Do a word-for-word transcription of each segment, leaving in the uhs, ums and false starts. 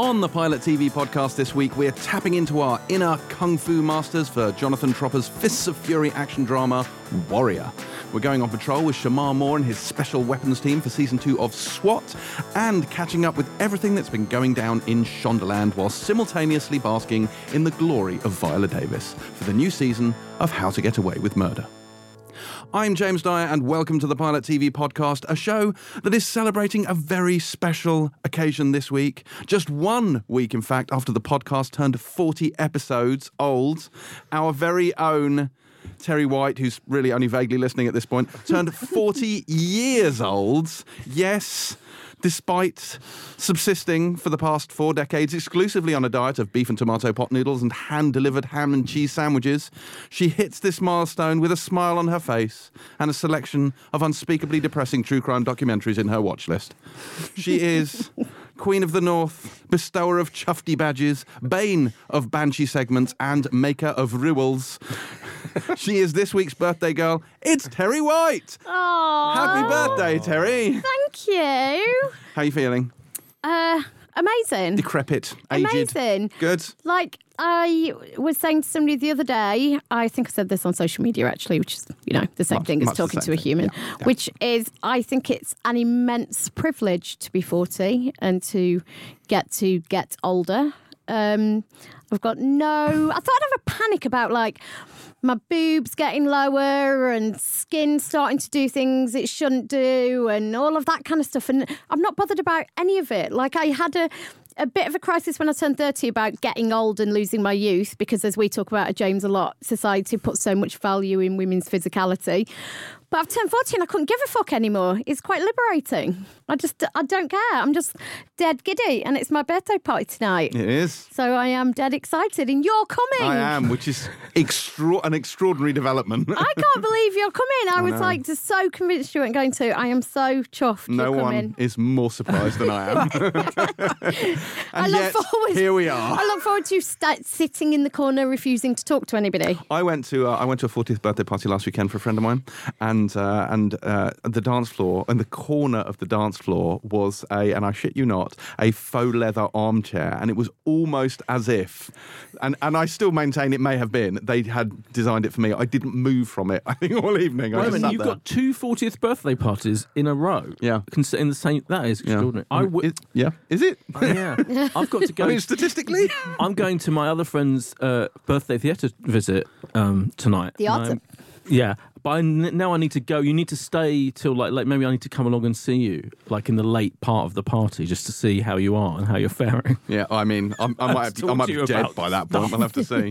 On the Pilot T V podcast this week, we're tapping into our inner kung fu masters for Jonathan Tropper's Fists of Fury action drama, Warrior. We're going on patrol with Shamar Moore and his special weapons team for season two of SWAT, and catching up with everything that's been going down in Shondaland while simultaneously basking in the glory of Viola Davis for the new season of How to Get Away with Murder. I'm James Dyer, and welcome to the Pilot T V podcast, a show that is celebrating a very special occasion this week. Just one week, in fact, after the podcast turned forty episodes old, our very own Terry White, who's really only vaguely listening at this point, turned forty years old. Yes, despite subsisting for the past four decades exclusively on a diet of beef and tomato pot noodles and hand-delivered ham and cheese sandwiches, she hits this milestone with a smile on her face and a selection of unspeakably depressing true crime documentaries in her watch list. She is Queen of the North, bestower of Chufty badges, bane of Banshee segments, and maker of rules. She is this week's birthday girl. It's Terry White. Aww. Happy birthday, Terry. Thank you. How are you feeling? Uh, amazing. Decrepit, aged. Amazing. Good. Like, I was saying to somebody the other day, I think I said this on social media actually, which is, you know, the same Much- thing as much the talking to same a thing. human, Yeah, yeah. which is, I think it's an immense privilege to be forty and to get to get older. Um, I've got no, I thought I'd have a panic about like my boobs getting lower and skin starting to do things it shouldn't do and all of that kind of stuff. And I'm not bothered about any of it. Like I had a, a bit of a crisis when I turned thirty about getting old and losing my youth, because as we talk about at James a lot, society puts so much value in women's physicality. But I've turned forty and I couldn't give a fuck anymore. It's quite liberating. I just, I don't care. I'm just dead giddy, and it's my birthday party tonight. It is. So I am dead excited, and you're coming. I am, which is extra- an extraordinary development. I can't believe you're coming. I, I was know. like just so convinced you weren't going to. I am so chuffed No you're one coming. is more surprised than I am. and I look yet, forward. here we are. I look forward to you st- sitting in the corner, refusing to talk to anybody. I went to uh, I went to a fortieth birthday party last weekend for a friend of mine, and uh, and uh, the dance floor, in the corner of the dance floor was a, and I shit you not, a faux leather armchair, and it was almost as if, and, and I still maintain it may have been, they had designed it for me. I didn't move from it, I think, all evening. I Wait a just minute, sat you've there. got two fortieth birthday parties in a row. Yeah. Cons- In the same, that is Yeah. extraordinary. I would, Is- yeah, is it? yeah. I've got to go. I mean, statistically. I'm going to my other friend's uh, birthday theatre visit um, tonight. The And autumn. I'm- Yeah, but I, now I need to go. You need to stay till like, like maybe I need to come along and see you, like in the late part of the party, just to see how you are and how you're faring. Yeah, I mean, I'm, I might, have, talk I might to be you dead about by that point. We'll have to see.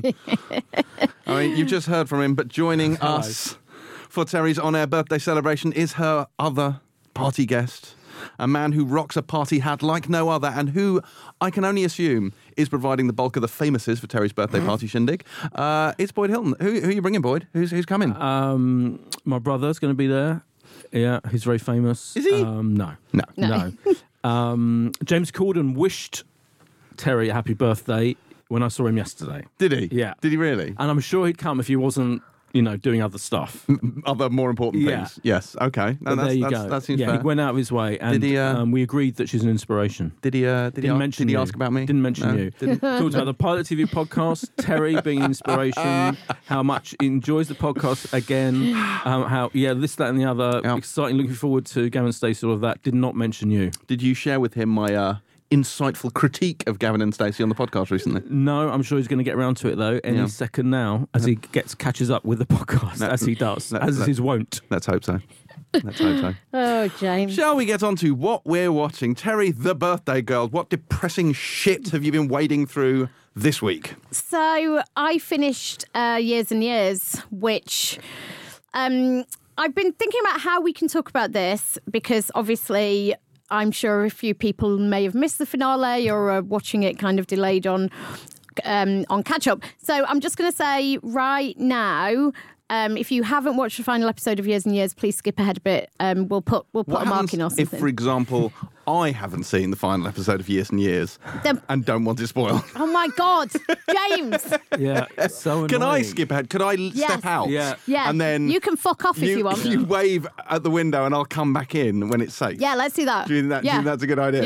I mean, you've just heard from him, but joining us for Terry's on-air birthday celebration is her other party guest, a man who rocks a party hat like no other, and who I can only assume is providing the bulk of the famouses for Terry's birthday party shindig. Uh, it's Boyd Hilton. Who, who are you bringing, Boyd? Who's who's coming? Um, my brother's going to be there. Yeah, he's very famous. Is he? Um, no, no. No. no. um, James Corden wished Terry a happy birthday when I saw him yesterday, Did he? Yeah. Did he really? and I'm sure he'd come if he wasn't, you know, doing other stuff. Other more important Yeah. things. Yes. Okay. No, But that's, there you that's, go. That seems yeah, fair. he went out of his way, and Did he, uh, um, we agreed that she's an inspiration. Did he? Uh, did he? Didn't a- mention Did he you. ask about me? Didn't mention No, you. didn't. Talked about the Pilot T V podcast, Terry being an inspiration, how much he enjoys the podcast again, um, how, yeah, this, that, and the other. Yeah. Exciting, looking forward to Gavin Stacey, all of that. Did not mention you. Did you share with him my uh, insightful critique of Gavin and Stacey on the podcast recently? No, I'm sure he's going to get around to it, though, any Yeah. second now, as he gets catches up with the podcast, No, as he does, no, as is no. his wont. Let's hope so. Let's hope so. Oh, James. Shall we get on to what we're watching? Terry, the birthday girl, what depressing shit have you been wading through this week? So I finished uh, Years and Years, which um, I've been thinking about how we can talk about this, because obviously I'm sure a few people may have missed the finale or are watching it kind of delayed on um, on catch up. So I'm just going to say right now, Um, if you haven't watched the final episode of Years and Years, please skip ahead a bit. Um, we'll put we'll put What a mark happens in or something. if, for example, I haven't seen the final episode of Years and Years Then- and don't want it spoiled? Oh my God, James! Yeah, it's so annoying. Can I skip ahead? Could I l- Yes. step out? Yeah. Yeah, And then you can fuck off if you want. You wave at the window and I'll come back in when it's safe. Yeah, let's do that. Do you think, that, do you yeah. think that's a good idea? Yeah.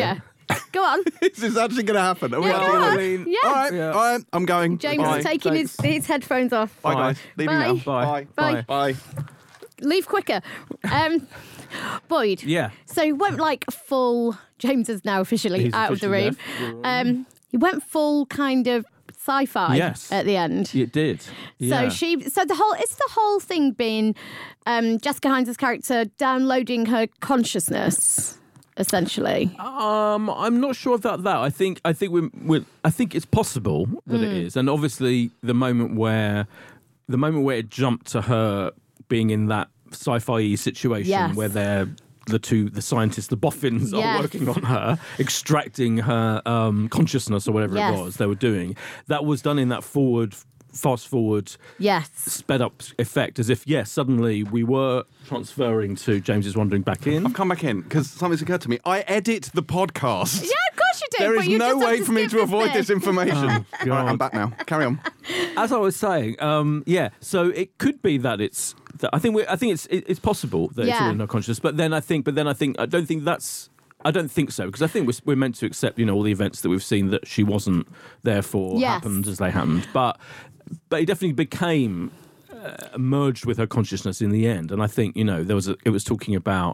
Go on. This is actually going to happen. Are we Yeah, actually go gonna- on. I mean, Yeah. All right, Yeah. all right, I'm going. James Bye. is taking his, his headphones off. Bye, Bye. guys. Leaving Bye. now. Bye. Bye. Bye. Bye. Leave quicker. Um, Boyd. Yeah. So he went like full. James is now officially He's out officially of the room. Um, he went full kind of sci-fi Yes. at the end. It did. Yeah. So she, so the whole, it's the whole thing being um, Jessica Hines' character downloading her consciousness, essentially. Um, I'm not sure about that. I think I think we're, we're I think it's possible that Hmm. it is, and obviously the moment where the moment where it jumped to her being in that sci-fi situation Yes. where they're the two the scientists, the boffins, Yes. are working on her, extracting her um, consciousness or whatever Yes. it was they were doing. That was done in that forward. Fast forward, Yes. sped up effect, as if yes, suddenly we were transferring to James's wandering back in. I've come back in because something's occurred to me. I edit the podcast. Yeah, of course you do. There but is you no just have way to for me skip to avoid bit. this information. Oh, All right, I'm God. back now. Carry on. As I was saying, um, yeah. So it could be that it's. That I think. We, I think it's. It, it's possible that it's Yeah. all in her consciousness. But then I think. But then I think. I don't think that's. I don't think so because I think we're, we're meant to accept, you know, all the events that we've seen that she wasn't there for Yes. happened as they happened. But but it definitely became uh, merged with her consciousness in the end. And I think, you know, there was a, it was talking about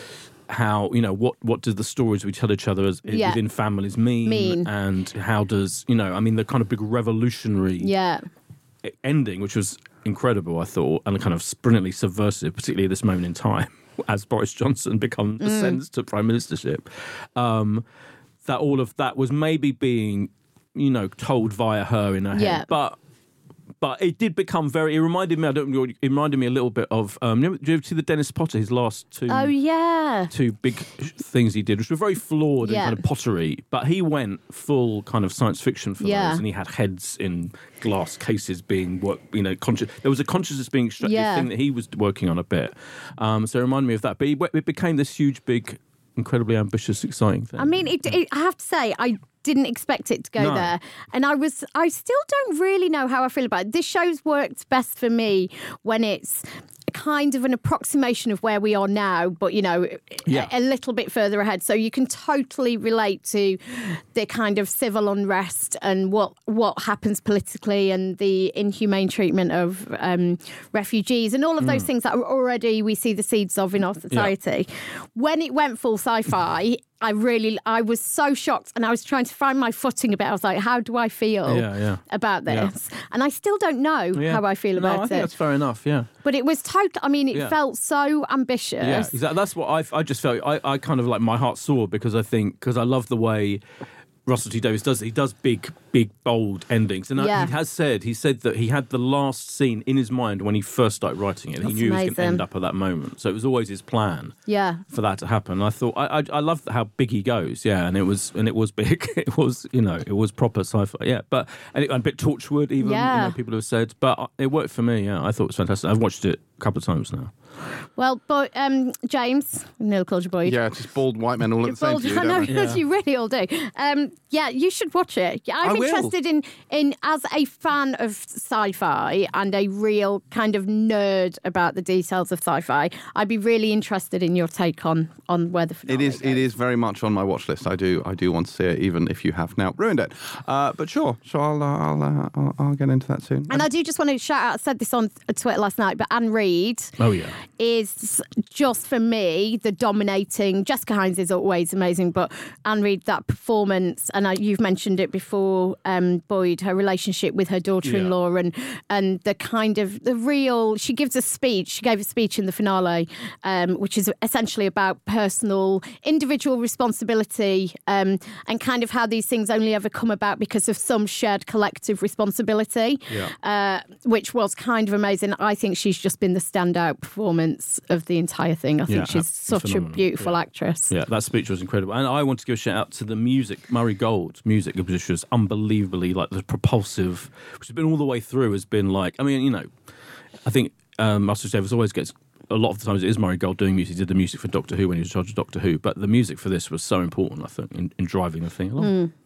how, you know, what what do the stories we tell each other as Yeah. within families mean, Mean. and how does, you know, I mean, the kind of big revolutionary Yeah. ending, which was incredible, I thought, and kind of brilliantly subversive, particularly at this moment in time, as Boris Johnson becomes Mm. ascends to prime ministership. Um, that all of that was maybe being, you know, told via her in her head, Yeah. but. But it did become very. It reminded me. I don't. know, It reminded me a little bit of. Um, you know, did you ever see the Dennis Potter? His last two. Oh yeah. Two big things he did, which were very flawed Yeah. and kind of pottery. But he went full kind of science fiction for Yeah. those, and he had heads in glass cases being work. You know, conscious. There was a consciousness being extracted Yeah. thing that he was working on a bit. Um, so it reminded me of that. But he, it became this huge, big, incredibly ambitious, exciting thing. I mean, it, it, I have to say, I didn't expect it to go No. there, and I was. I still don't really know how I feel about it. This show's worked best for me when it's kind of an approximation of where we are now, but you know, Yeah. a, a little bit further ahead. So you can totally relate to the kind of civil unrest and what what happens politically and the inhumane treatment of um, refugees and all of those things that are already we see the seeds of in our society. When it went full sci-fi, I really, I was so shocked, and I was trying to find my footing a bit. I was like, how do I feel Yeah, yeah. about Yeah. this? And I still don't know Yeah. how I feel no, about I think it. that's fair enough. Yeah. But it was total. I mean, it Yeah. felt so ambitious. Yeah, exactly. That's what I I just felt. I, I kind of like my heart soared because I think because I love the way Russell T Davies does it. He does big, big, bold endings, and Yeah. he has said he said that he had the last scene in his mind when he first started writing it. And he That's knew he was going to amazing. end up at that moment, so it was always his plan Yeah. for that to happen. And I thought I I, I love how big he goes. Yeah, and it was and it was big. It was you know it was proper sci-fi. Yeah, but and, it, and a bit Torchwood even. Yeah. You know, people have said, but it worked for me. Yeah, I thought it was fantastic. I've watched it a couple of times now. Well, but um, James, Neil Culture Boyd. Yeah, just bald white men all look the same Bold, to you, I know, don't they? Yeah. you really all do. Um, yeah, you should watch it. Yeah, I'm I will. interested in, in, as a fan of sci-fi and a real kind of nerd about the details of sci-fi, I'd be really interested in your take on, on where the It finale is. It goes. is very much on my watch list. I do. I do want to see it, even if you have now ruined it. Uh, but sure. So I'll. Uh, I'll, uh, I'll. I'll get into that soon. And I do just want to shout out, I said this on Twitter last night, but Anne Reid Oh yeah. is just for me the dominating. Jessica Hines is always amazing, but Anne Reid, that performance, and I, you've mentioned it before, um, Boyd, her relationship with her daughter-in-law, and and the kind of the real. She gives a speech. She gave a speech in the finale, um, which is essentially about personal, individual responsibility, um, and kind of how these things only ever come about because of some shared collective responsibility. Yeah. Uh, which was kind of amazing. I think she's just been the standout performance of the entire thing. I think Yeah, she's ab- such phenomenal. a beautiful Yeah. actress. Yeah, that speech was incredible. And I want to give a shout out to the music. Murray Gold's music, which was unbelievably, like, the propulsive, which has been all the way through, has been like, I mean, you know, I think um, Russell Davies always gets, a lot of the times it is Murray Gold doing music. He did the music for Doctor Who when he was in charge of Doctor Who. But the music for this was so important, I think, in, in driving the thing along.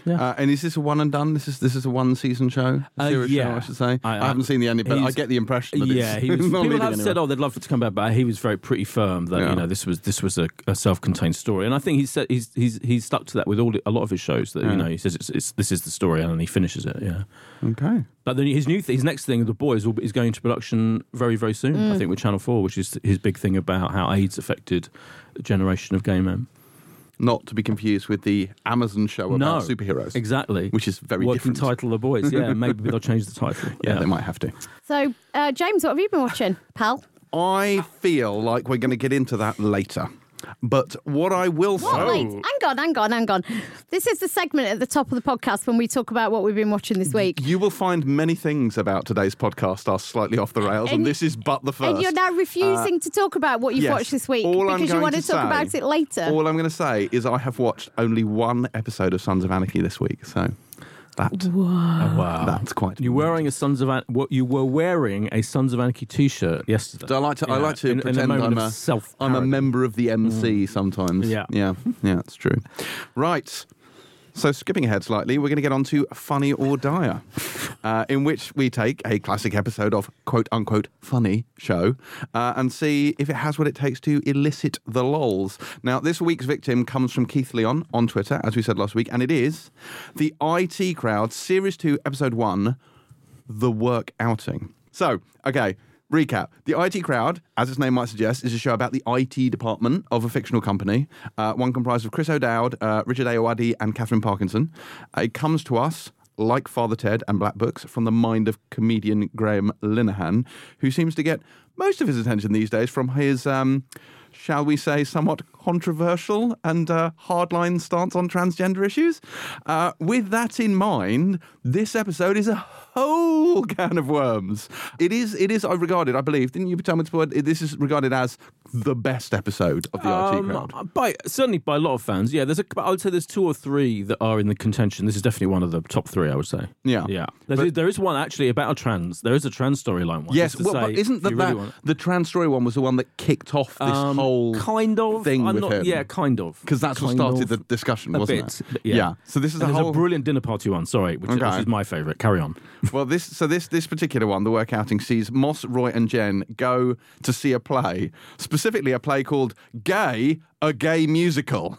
Yeah. Uh, and is this a one and done? This is this is a one season show, a Uh, series yeah. show, I should say. I- I, I- haven't seen the ending, but I he's- get the impression that Yeah, it's, he was, it's not people leading have anywhere. said, "Oh, they'd love it to come back," but he was very pretty firm that Yeah. you know this was this was a, a self-contained story, and I think he's said he's he's he's stuck to that with all a lot of his shows. That Yeah. you know he says it's, it's this is the story, and then he finishes it. Yeah. Okay. But then his new th- his next thing, The Boys, will be, is going into production very very soon. Mm. I think with Channel Four, which is his big thing about how AIDS affected a generation of gay men. Not to be confused with the Amazon show about No. superheroes. Exactly. Which is very Working different. title, The Boys. Yeah, maybe they'll change the title. Yeah, they might have to. So, uh, James, what have you been watching, pal? I feel like we're going to get into that later. But what I will What? say... Wait, hang on, hang on, hang on. This is the segment at the top of the podcast when we talk about what we've been watching this week. You will find many things about today's podcast are slightly off the rails, and, And- this is but the first. And you're now refusing to talk about what you've yes. watched this week All I'm because you going want to, to talk say- about it later. All I'm going to say is I have watched only one episode of Sons of Anarchy this week, so that Wow. that's quite. You're wearing a Sons of An- what you were wearing a Sons of Anarchy T-shirt yesterday. So I like to. I Yeah, like to in- in a pretend moment I'm of a. self-parody. I'm a member of the M C sometimes. Yeah. yeah, yeah. That's true. Right. So skipping ahead slightly, we're going to get on to Funny or Dire, uh, in which we take a classic episode of quote-unquote funny show uh, and see if it has what it takes to elicit the lols. Now, this week's victim comes from Keith Leon on Twitter, as we said last week, and it is the I T Crowd, Series two, Episode one, The Work Outing. So, okay... Recap. The I T Crowd, as its name might suggest, is a show about the I T department of a fictional company, uh, one comprised of Chris O'Dowd, uh, Richard Ayoade, and Catherine Parkinson. Uh, it comes to us, like Father Ted and Black Books, from the mind of comedian Graham Linehan, who seems to get most of his attention these days from his, um, shall we say, somewhat controversial and uh, hardline stance on transgender issues. Uh, with that in mind, this episode is a whole can of worms. It is, it is, I regarded, I believe, didn't you tell me before, this is regarded as the best episode of the I T Crowd. Um, by certainly by a lot of fans, yeah. There's a, I would say there's two or three that are in the contention. This is definitely one of the top three, I would say. Yeah. yeah. There's, But- there is one actually about a trans. There is a trans storyline one. Yes, just to well, say, but isn't if that, you really that want- the trans story one was the one that kicked off this Um, whole kind of thing I'm with not, him? Yeah, kind of. Because that's what Kind started of. the discussion, A wasn't bit, it? but yeah. So this is And a there's whole a brilliant dinner party one. Sorry, which, Okay. which is my favourite. Carry on. Well, this so this this particular one, the work outing, sees Moss, Roy, and Jen go to see a play, specifically a play called "Gay," a gay musical.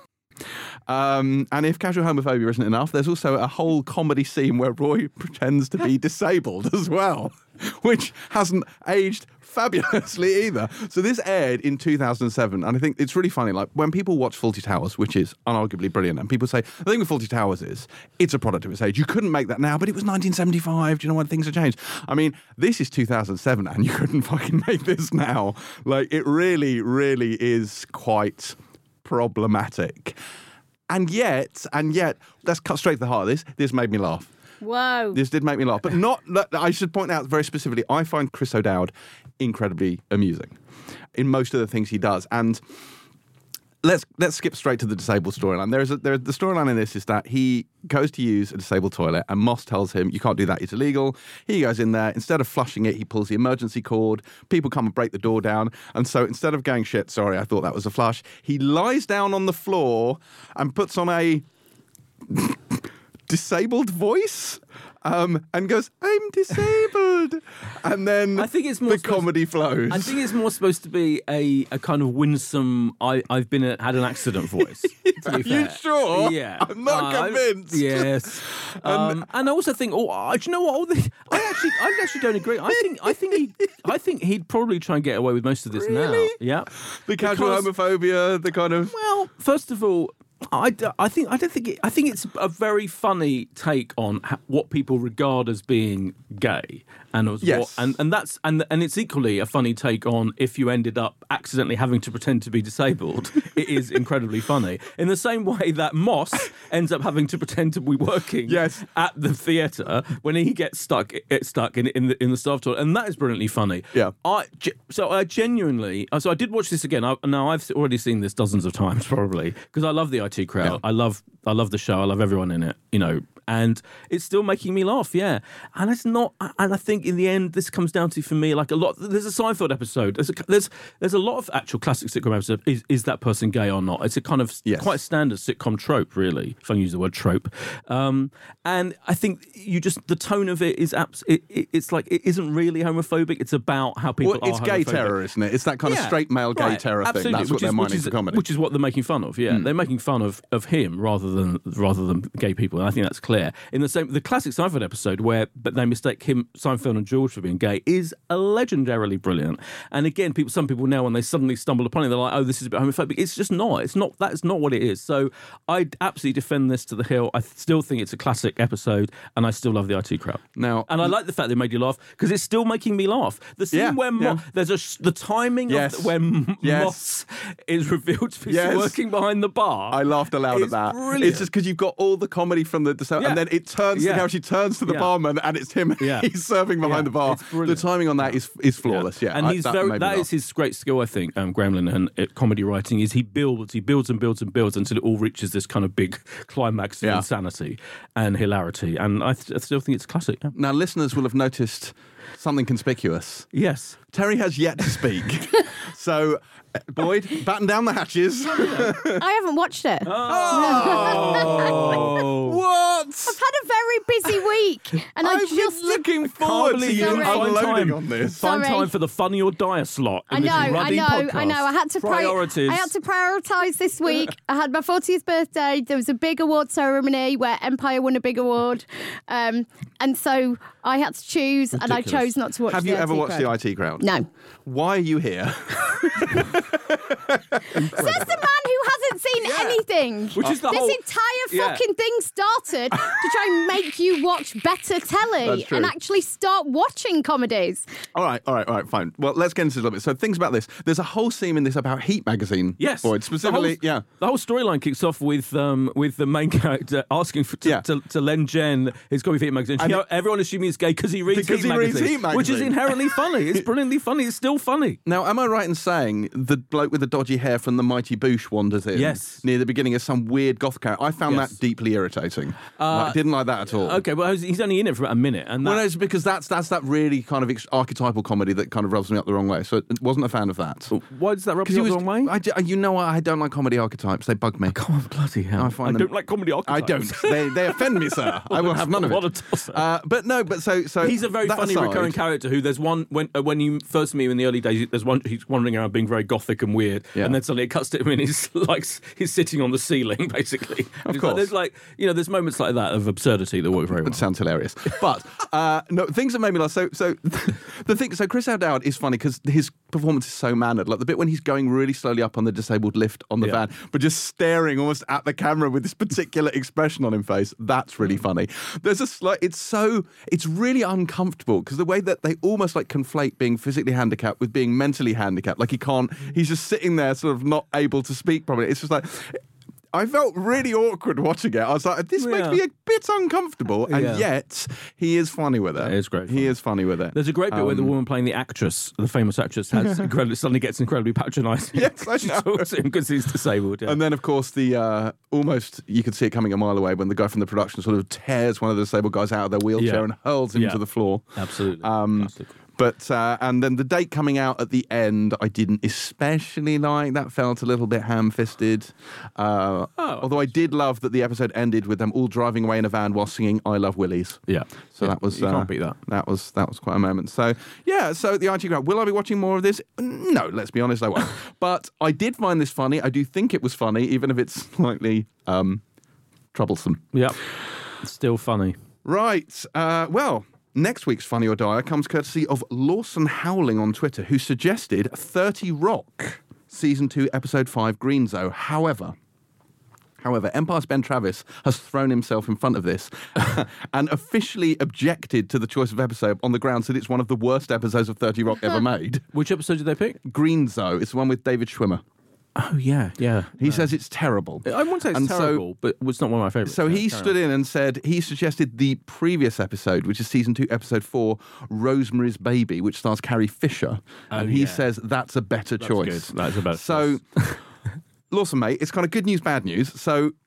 Um, and if casual homophobia isn't enough, there's also a whole comedy scene where Roy pretends to be disabled as well, which hasn't aged fabulously either. So this aired in two thousand seven, and I think it's really funny. Like when people watch Fawlty Towers, which is unarguably brilliant, and people say the thing with Fawlty Towers is it's a product of its age. You couldn't make that now, but it was nineteen seventy-five. Do you know when things have changed? I mean, this is two thousand seven, and you couldn't fucking make this now. Like it really, really is quite problematic. And yet, and yet, let's cut straight to the heart of this. This made me laugh. Whoa. This did make me laugh. But not, I should point out very specifically, I find Chris O'Dowd incredibly amusing in most of the things he does. And let's let's skip straight to the disabled storyline. There is a, there, the storyline in this is that he goes to use a disabled toilet and Moss tells him, you can't do that, it's illegal. He goes in there, instead of flushing it, he pulls the emergency cord. People come and break the door down. And so instead of going, shit, sorry, I thought that was a flush, he lies down on the floor and puts on a disabled voice um, and goes, I'm disabled. And then I think it's more the supposed- comedy flows. I think it's more supposed to be a, a kind of winsome. I I've been a, had an accident voice. To Are be you fair. sure? Yeah, I'm not Uh, I- convinced. Yes, um, and I also think. Oh, uh, do you know what? All the, I actually, I actually don't agree. I think, I think he, I think he'd probably try and get away with most of this now. Really? Yeah, The casual Because- homophobia, the kind of... Well, first of all, I, d- I think I don't think it, I think it's a very funny take on ha- what people regard as being gay, and as Yes. what, and and that's and and it's equally a funny take on if you ended up accidentally having to pretend to be disabled. It is incredibly funny in the same way that Moss ends up having to pretend to be working Yes. at the theatre when he gets stuck it stuck in in the in the staff toilet, and that is brilliantly funny. Yeah. I ge- so I genuinely so I did watch this again. I, now I've already seen this dozens of times probably because I love the I T Crowd. Yeah. I love I love the show. I love everyone in it. You know, and it's still making me laugh. Yeah, and it's not. And I think in the end, this comes down to for me like a lot. There's a Seinfeld episode. There's a, there's there's a lot of actual classic sitcom episodes. Is is that person gay or not? It's a kind of Yes. quite standard sitcom trope, really. If I can use the word trope, um, and I think you just the tone of it is abs- it, it, it's like it isn't really homophobic. It's about how people Well, it's are gay homophobic. terror, isn't it? It's that kind of Yeah, straight male gay right, terror thing. absolutely, That's what which they're is- mining which is, for comedy. Which is what they're making fun of. Yeah, they're making fun of, of him rather than rather than gay people. And I think that's clear. In the same, the classic Seinfeld episode where but they mistake him, Seinfeld and George for being gay is a legendarily brilliant. And again, people, some people now when they suddenly stumble upon it, they're like, "Oh, this is a bit homophobic." It's just not. It's not. That is not what it is. So I absolutely defend this to the hill. I still think it's a classic episode, and I still love the I T crowd. Now- and I like the fact they made you laugh because it's still making me laugh. The scene Yeah, where Mo- yeah. there's a sh- the timing Yes. of the, where M- Yes. Moss is revealed to be Yes. working behind the bar. I laughed aloud at It's that. brilliant. It's just because you've got all the comedy from the, the Yeah. and then it turns Yeah. to how she turns to the Yeah. barman, and it's him. Yeah. He's serving behind Yeah. the bar. It's The brilliant. timing on that is is flawless. Yeah, and I- he's that very made me that laugh. is his great skill, I think. Um, Gremlin and uh, comedy writing is he builds, he builds and builds and builds until it all reaches this kind of big climax of Yeah. insanity and hilarity. And I, th- I still think it's a classic. Yeah. Now, listeners will have noticed something conspicuous. Yes. Terry has yet to speak. So, uh, Boyd, batten down the hatches. I haven't watched it. Oh. What? I've had a very busy week, and I I've just been looking forward to believe you Sorry. find unloading time, on this. Find Sorry. time for the funny or dire slot. In I know, this I ruddy know, podcast. I know. I had to pri- priorities. I had to prioritise this week. I had my fortieth birthday. There was a big award ceremony where Empire won a big award, um, and so I had to choose, and I Ridiculous. chose not to watch. Have the you I T ever watched Crowd. the I T Crowd? No. Why are you here? Says the man who hasn't seen Yeah. anything. Which is the this whole- entire Yeah. fucking thing started to try and make you watch better telly That's true. and actually start watching comedies. All right, all right, all right, fine. Well, let's get into this a little bit. So, things about this. There's a whole scene in this about Heat magazine. Yes, Boyd, specifically, the whole, yeah. The whole storyline kicks off with um, with the main character asking for, to, Yeah. to, to lend Jen his copy of Heat magazine. And You know, it- everyone assuming he's gay because he reads Because Heat he reads magazine, Heat which is magazine. inherently funny. It's brilliantly funny. It's still funny. Now, am I right in saying the bloke with the dodgy hair from the Mighty Boosh wanders in Yes. near the beginning as some weird goth character? I found Yes. that deeply irritating. I didn't like that at all. Okay, well he's- he's only in it for about a minute, and that, Well, no, it's because that's that's that really kind of ex- archetypal comedy that kind of rubs me up the wrong way. So, I wasn't a fan of that. why does that rub 'Cause you he the was- wrong way? I d- you know what? I don't like comedy archetypes. They bug me. Come on, bloody hell! I I, find them- don't like comedy I archetypes. don't. They they offend me, sir. I will have none of What a it. tosser. Uh, but no, but so so He's a very that funny aside- recurring character who there's one when uh, when you first meet him in the early days there's one he's wandering around being very gothic and weird Yeah. and then suddenly it cuts to him and he's like he's sitting on the ceiling basically. Of It's course. like, there's like you know there's moments like that of absurdity that work very well. It sounds hilarious. But uh, no, things that made me laugh. So, so the thing. So Chris O'Dowd is funny because his performance is so mannered. Like the bit when he's going really slowly up on the disabled lift on the Yeah. van, but just staring almost at the camera with this particular expression on his face. That's really funny. There's a slight. It's so. It's really uncomfortable because the way that they almost like conflate being physically handicapped with being mentally handicapped. Like he can't. He's just sitting there, sort of not able to speak properly. It's just like. I felt really awkward watching it. I was like, this makes Yeah. me a bit uncomfortable, and Yeah. yet he is funny with it. It is great He fun. is funny with it. There's a great bit where the Um, woman playing the actress, the famous actress, has incredibly, suddenly gets incredibly patronising. Yes, I She know. talks to him because he's disabled. Yeah. And then, of course, the uh, almost you could see it coming a mile away when the guy from the production sort of tears one of the disabled guys out of their wheelchair Yeah. and hurls him Yeah. to the floor. Absolutely. Um, Classic. But uh, and then the date coming out at the end, I didn't especially like. That felt a little bit ham-fisted. Uh, Oh, although I did love that the episode ended with them all driving away in a van while singing "I Love Willies." Yeah. So Yeah. that was You uh, can't beat that. That was that was quite a moment. So yeah, so the I T Crowd. Will I be watching more of this? No, let's be honest, I won't. But I did find this funny. I do think it was funny, even if it's slightly um, troublesome. Yeah. It's still funny. Right. Uh, well. Next week's Funny or Dire comes courtesy of Lawson Howling on Twitter, who suggested thirty Rock, Season two, Episode five, Green Zone. However, however, Empire's Ben Travis has thrown himself in front of this and officially objected to the choice of episode on the grounds that it's one of the worst episodes of thirty Rock ever made. Which episode did they pick? Green Zone. It's the one with David Schwimmer. Oh, yeah, yeah. He says it's terrible. I wouldn't say it's And so- terrible, but it's not one of my favourites. So Yeah, he carry stood on. in and said he suggested the previous episode, which is season two, episode four, Rosemary's Baby, which stars Carrie Fisher. Oh, and he yeah. says that's a better That's choice. good. That's a better So, Lawson, mate, it's kind of good news, bad news. So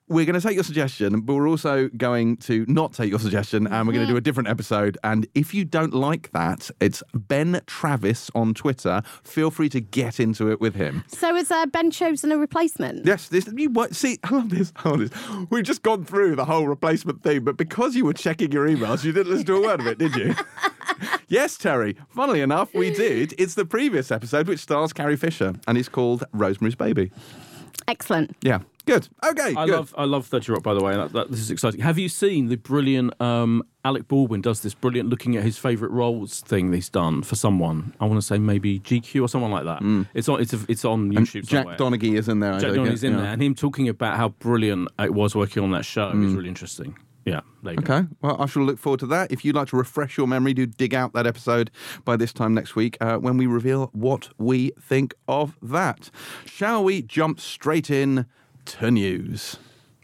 we're going to take your suggestion, but we're also going to not take your suggestion, and we're going to do a different episode. And if you don't like that, it's Ben Travis on Twitter. Feel free to get into it with him. So has uh, Ben chosen a replacement? Yes, this you what, see. I love this. I love this. We've just gone through the whole replacement thing, but because you were checking your emails, you didn't listen to a word of it, did you? Yes, Terry. Funnily enough, we did. It's the previous episode, which stars Carrie Fisher, and it's called Rosemary's Baby. Excellent. Yeah. Good. Okay. I good. love I love thirty Rock, by the way. That, that, this is exciting. Have you seen the brilliant um, Alec Baldwin does this brilliant looking at his favourite roles thing he's done for someone? I want to say maybe G Q or someone like that. Mm. It's on it's a, it's on YouTube. And Jack somewhere. Donaghy is in there. Jack Donaghy's in yeah. there, and him talking about how brilliant it was working on that show mm. is really interesting. Yeah, there you okay. go. Well, I shall look forward to that. If you'd like to refresh your memory, do dig out that episode by this time next week uh, when we reveal what we think of that. Shall we jump straight in to news?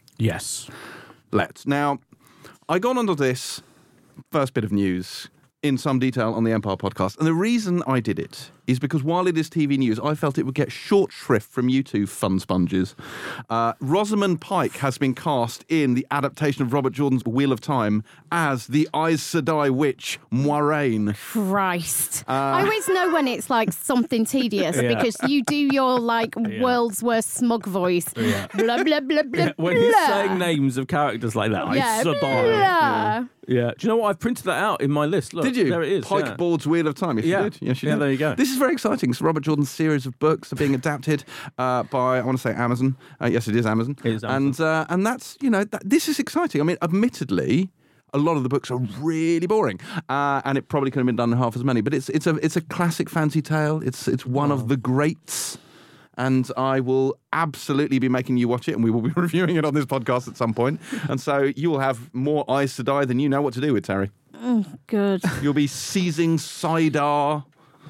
Yes. Let's. Now, I got onto this first bit of news in some detail on the Empire podcast, and the reason I did it is because while it is T V news, I felt it would get short shrift from you two fun sponges. Uh, Rosamund Pike has been cast in the adaptation of Robert Jordan's Wheel of Time as the Aes Sedai witch Moiraine. Christ. Uh, I always know when it's like something tedious Yeah. because you do your like Yeah. world's worst smug voice. Yeah. Blah, blah, blah, blah, Yeah, when blah. he's saying names of characters like that, Yeah, I blah. survive. Yeah. yeah. Do you know what? I've printed that out in my list. Look, Did you? There it is. Pike yeah. Board's Wheel of Time. Yes, Yeah. you did. Yes, you Yeah, did. there you go. This is very exciting. So Robert Jordan's series of books are being adapted uh, by, I want to say Amazon. Uh, yes, it is Amazon. It is Amazon. And, uh, and that's, you know, that, this is exciting. I mean, admittedly, a lot of the books are really boring, uh, and it probably could have been done in half as many. But it's it's a it's a classic fancy tale. It's it's one Oh. of the greats, and I will absolutely be making you watch it, and we will be reviewing it on this podcast at some point. And so you will have more Aes Sedai than you know what to do with, Terry. Oh, good. You'll be seizing Sidar.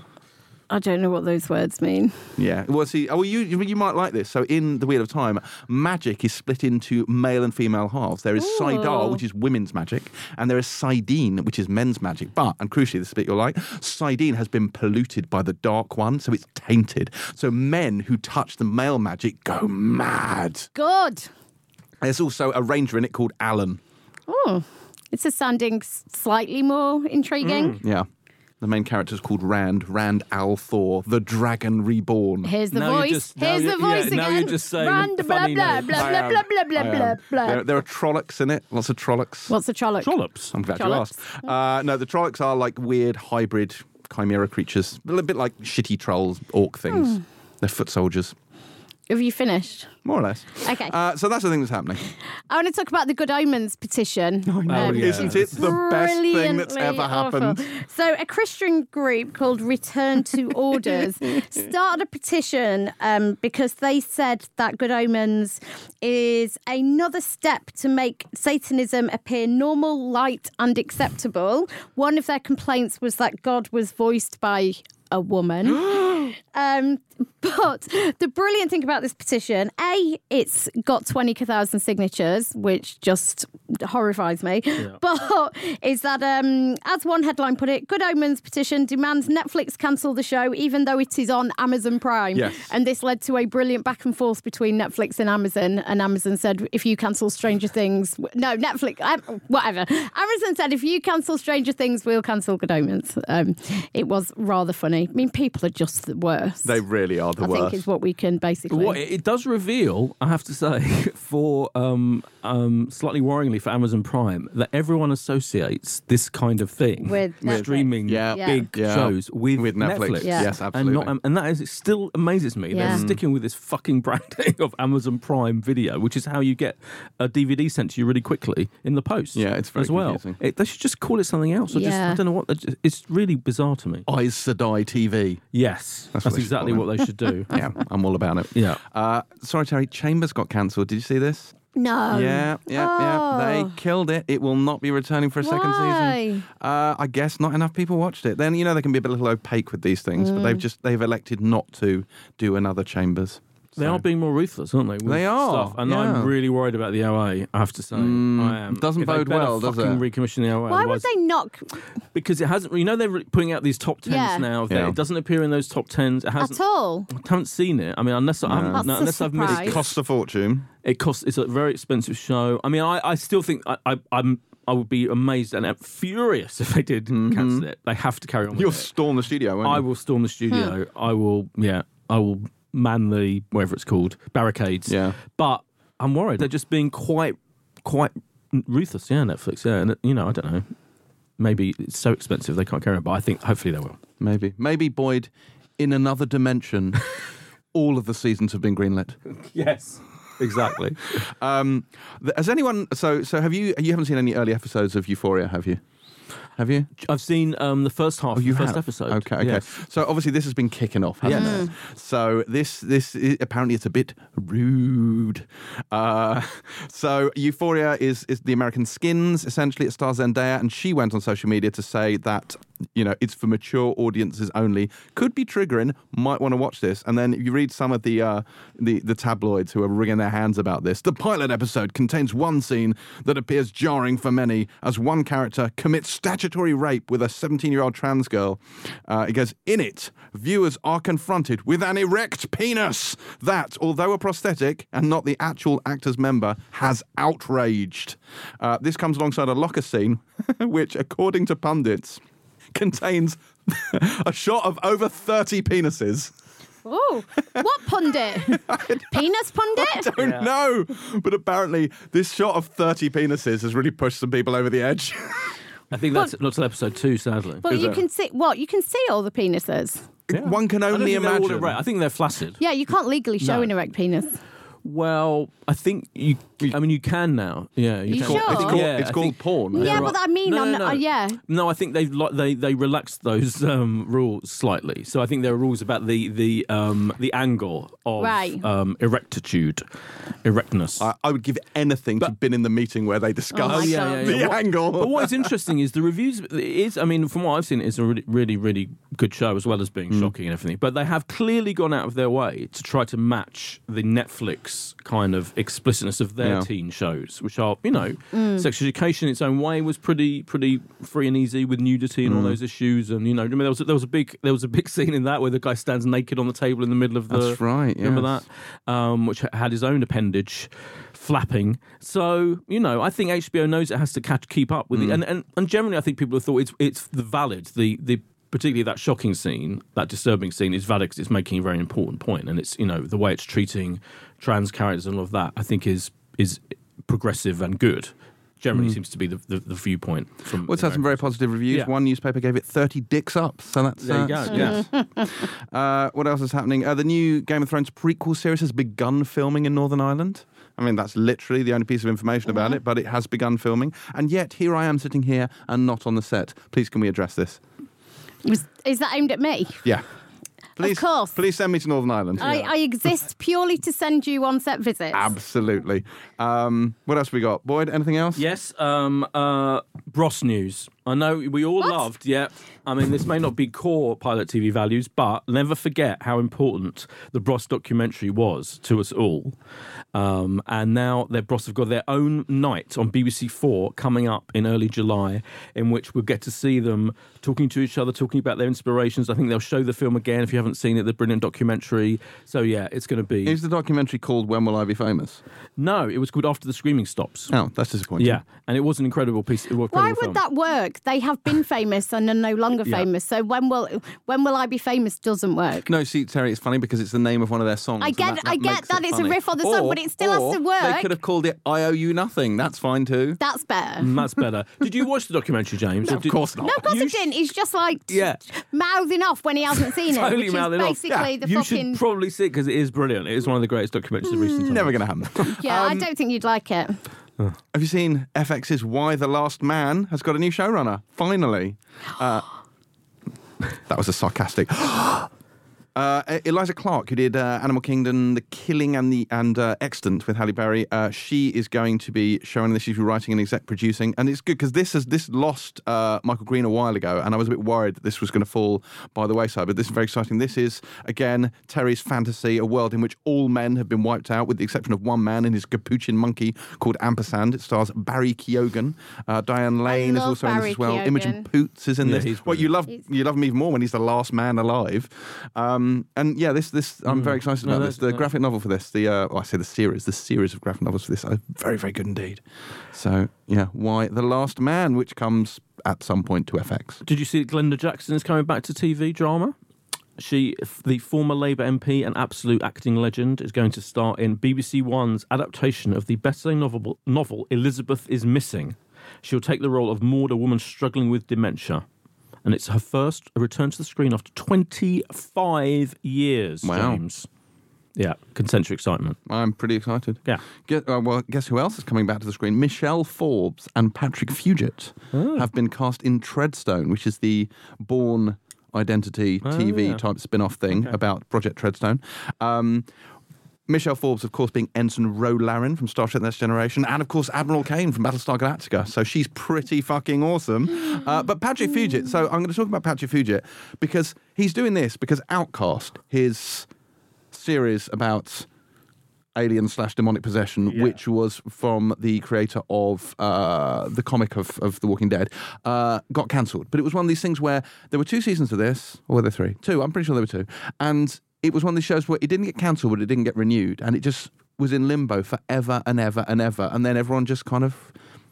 I don't know what those words mean. Yeah. Well, see, oh, you you might like this. So, in the Wheel of Time, magic is split into male and female halves. There is Ooh. Sidar, which is women's magic, and there is Sidene, which is men's magic. But, and crucially, this bit you'll like, Sidene has been polluted by the Dark One, so it's tainted. So, men who touch the male magic go mad. Good. There's also a ranger in it called Alan. Oh, it's a sounding s- slightly more intriguing. Yeah. The main character is called Rand, Rand Althor, the Dragon Reborn. Here's the Now you're voice. just- now Here's the you're- voice yeah, again. now you're just saying Rand, the blah, funny blah, names. blah, I blah, am. blah, blah, blah, I blah, am. blah. There, there are Trollocs in it, lots of Trollocs. What's a Trolloc? Trollops. I'm glad Trollocs? you asked. Uh, no, the Trollocs are like weird hybrid chimera creatures, a little bit like shitty trolls, orc things. Hmm. They're foot soldiers, Have you finished? more or less. Okay. Uh, so that's the thing that's happening. I want to talk about the Good Omens petition. Oh, yeah. Isn't it the best thing that's Brilliantly ever awful. happened? So, a Christian group called Return to Orders started a petition um, because they said that Good Omens is another step to make Satanism appear normal, light, and acceptable. One of their complaints was that God was voiced by a woman. um, but the brilliant thing about this petition, A, it's got twenty thousand signatures, which just horrifies me. Yeah. But is that, um, as one headline put it, Good Omens petition demands Netflix cancel the show, even though it is on Amazon Prime. Yes. And this led to a brilliant back and forth between Netflix and Amazon. And Amazon said, if you cancel Stranger Things, no, Netflix, um, whatever. Amazon said, if you cancel Stranger Things, we'll cancel Good Omens. Um, it was rather funny. I mean, people are just the worst. They really are the I worst. think is what we can basically. What it does reveal, I have to say, for um, um, slightly worryingly for Amazon Prime, that everyone associates this kind of thing With Netflix. streaming Yeah. big Yeah. shows with, With Netflix. Yeah. Yes, And, absolutely. not, um, and that is it still amazes me. Yeah. They're sticking with this fucking branding of Amazon Prime Video, which is how you get a D V D sent to you really quickly in the post. Yeah, it's very as well. confusing. It, they should just call it something else. Or just, Yeah. I don't know what. It's really bizarre to me. Aes Sedai T V. Yes, That's that's, what they should exactly call what they should do. Yeah, I'm all about it. Yeah. Uh, sorry, Terry. Chambers got cancelled. Did you see this? No. Yeah, yeah, Oh. yeah. They killed it. It will not be returning for a second Why? season. Uh, I guess not enough people watched it. Then you know they can be a bit little opaque with these things, but Mm. they've just they've elected not to do another Chambers. They So- are being more ruthless, aren't they? with They are, Stuff. And yeah. I'm really worried about the O A, I have to say. Mm, I am. doesn't If they bode better well, does fucking it? recommission the O A. Why would otherwise- they not Because it hasn't, you know, they're putting out these top tens Yeah. now. They- Yeah. It doesn't appear in those top tens. It hasn't. at all? I haven't seen it. I mean, unless I haven't, That's no, a unless I've missed surprise. it. Costs a fortune. It costs. It's a very expensive show. I mean, I, I still think I, I, I'm. I would be amazed and uh, furious if they did cancel it. They have to carry on. With You'll it. storm the studio, won't you? I will storm the studio. I will. Yeah. I will man the whatever it's called barricades. Yeah. But I'm worried they're just being quite, quite ruthless. Yeah, Netflix. Yeah, and you know, I don't know. Maybe it's so expensive they can't carry on. But I think hopefully they will. Maybe. Maybe, Boyd, in another dimension, all of the seasons have been greenlit. Yes. Exactly. Um, th- has anyone... So so have you... You haven't seen any early episodes of Euphoria, have you? Have you? I've seen um, the first half. Oh, you of the first have? episode. Okay, okay. Yes. So obviously this has been kicking off, hasn't Yes. it? So this this is, apparently it's a bit rude. Uh, so Euphoria is is the American Skins. Essentially, it stars Zendaya, and she went on social media to say that you know it's for mature audiences only. Could be triggering. Might want to watch this. And then if you read some of the uh, the the tabloids who are wringing their hands about this, the pilot episode contains one scene that appears jarring for many as one character commits statutory rape with a seventeen-year-old trans girl. Uh, it goes, in it, viewers are confronted with an erect penis that, although a prosthetic and not the actual actor's member, has outraged. Uh, this comes alongside a locker scene, which, according to pundits, contains a shot of over thirty penises. Oh, what pundit? Penis pundit? Don't Yeah. know, but apparently this shot of thirty penises has really pushed some people over the edge. I think that's not till episode two, sadly. Well, Is you it? can see what you can see all the penises. One can I don't only think they're all imagine. erect. I think they're flaccid. Yeah, you can't legally show No. an erect penis. Well, I think you. I mean, you can now. Yeah, You can. sure? It's called, Yeah, it's I called think- porn. Yeah, They're but right. I mean, No, on, no, no. uh, yeah. No, I think they've lo- they they relaxed those um, rules slightly. So I think there are rules about the the um, the angle of Right. um, erectitude, erectness. I, I would give anything to have been in the meeting where they discussed Oh my yeah, God. yeah, the yeah. What- angle. But what is interesting is the reviews. It is, I mean, from what I've seen, it's a really, really, really good show as well as being shocking and everything. But they have clearly gone out of their way to try to match the Netflix kind of explicitness of their Yeah. teen shows, which are, you know, sex education in its own way was pretty, pretty free and easy with nudity and all those issues. And you know, I mean, there was a, there was a big there was a big scene in that where the guy stands naked on the table in the middle of the. That's right, Remember yes. that? Um, which had his own appendage flapping. So, you know, I think H B O knows it has to catch, keep up with it. And, and and generally I think people have thought it's it's the valid, the the particularly that shocking scene, that disturbing scene is valid because it's making a very important point. And it's, you know, the way it's treating trans characters and all of that, I think is is progressive and good. Generally seems to be the, the, the viewpoint from. Well, it's had some very positive reviews. Yeah. One newspaper gave it thirty dicks up. So that's There you uh, go. yeah. Yeah. Uh, what else is happening? Uh, the new Game of Thrones prequel series has begun filming in Northern Ireland. I mean, that's literally the only piece of information about it, but it has begun filming. And yet, here I am sitting here and not on the set. Please, can we address this? Was, is that aimed at me? Yeah. Please, course. Please send me to Northern Ireland. I, I exist purely to send you on set visits. Absolutely. Um, what else we got? Boyd, anything else? Yes, um, uh, Bros News. I know we all What? loved, yeah. I mean, this may not be core Pilot T V values, but never forget how important the Bros documentary was to us all. Um, and now their Bros have got their own night on B B C Four coming up in early July, in which we'll get to see them talking to each other, talking about their inspirations. I think they'll show the film again if you haven't seen it, the brilliant documentary. So, yeah, it's going to be... Is the documentary called When Will I Be Famous? No, it was called After the Screaming Stops. Oh, that's disappointing. Yeah, and it was an incredible piece. It was an Why incredible would film. that work? They have been famous and are no longer Yeah. famous. So when will when will I be famous doesn't work. No, see, Terry, it's funny because it's the name of one of their songs. I and get- that, I that get makes that it it's a funny. riff on the song, Or- but it still has or to work. They could have called it I Owe You Nothing. That's fine too. That's better. Mm, That's better. Did you watch the documentary, James? No, Or of did- course not. No, of course You it didn't. He's just like Yeah. mouthing off when he hasn't seen it, Totally which mouthing is off. basically Yeah. the You fucking. should probably see it because it is brilliant. It is one of the greatest documentaries of recent times. Never going to happen. yeah, I Um, don't think you'd like it. Have you seen F X's Why the Last Man has got a new showrunner? Finally. Uh, that was a sarcastic. Uh, Eliza Clark, who did uh, Animal Kingdom, The Killing and the and uh, Extant with Halle Berry, uh, she is going to be showing this. She's writing and exec producing, and it's good because this has this lost uh, Michael Green a while ago, and I was a bit worried that this was going to fall by the wayside. But this is very exciting. This is again Terry's fantasy, a world in which all men have been wiped out, with the exception of one man and his capuchin monkey called Ampersand. It stars Barry Keoghan, uh, Diane Lane is also Barry in this as well. Keoghan. Imogen Poots is in Yeah, this. he's Well, you love He's- you love him even more when he's the last man alive. Um, and yeah, this this I'm very excited No, about that's- this. The that- graphic novel for this, the uh, well, I say the series, the series of graphic novels for this are very very good indeed. So yeah, why The Last Man, which comes at some point to F X. Did you see that Glenda Jackson is coming back to T V drama? She, the former Labour M P and absolute acting legend, is going to star in B B C One's adaptation of the best-selling novel, novel Elizabeth is Missing. She'll take the role of Maud, a woman struggling with dementia. And it's her first return to the screen after twenty-five years, Wow. James. Yeah, concentric excitement. I'm pretty excited. Yeah. Guess, uh, well, guess who else is coming back to the screen? Michelle Forbes and Patrick Fugit Oh. have been cast in Treadstone, which is the Bourne Identity Oh, T V yeah. type spin-off thing Okay. about Project Treadstone. Um, Michelle Forbes, of course, being Ensign Ro Laren from Star Trek The Next Generation, and of course Admiral Kane from Battlestar Galactica. So she's pretty fucking awesome. Uh, but Patrick Fugit, so I'm going to talk about Patrick Fugit because he's doing this because Outcast, his series about alien slash demonic possession, Yeah. which was from the creator of uh, the comic of, of The Walking Dead, uh, got cancelled. But it was one of these things where there were two seasons of this, or were there three? Two, I'm pretty sure there were two. And it was one of these shows where it didn't get cancelled, but it didn't get renewed. And it just was in limbo forever and ever and ever. And then everyone just kind of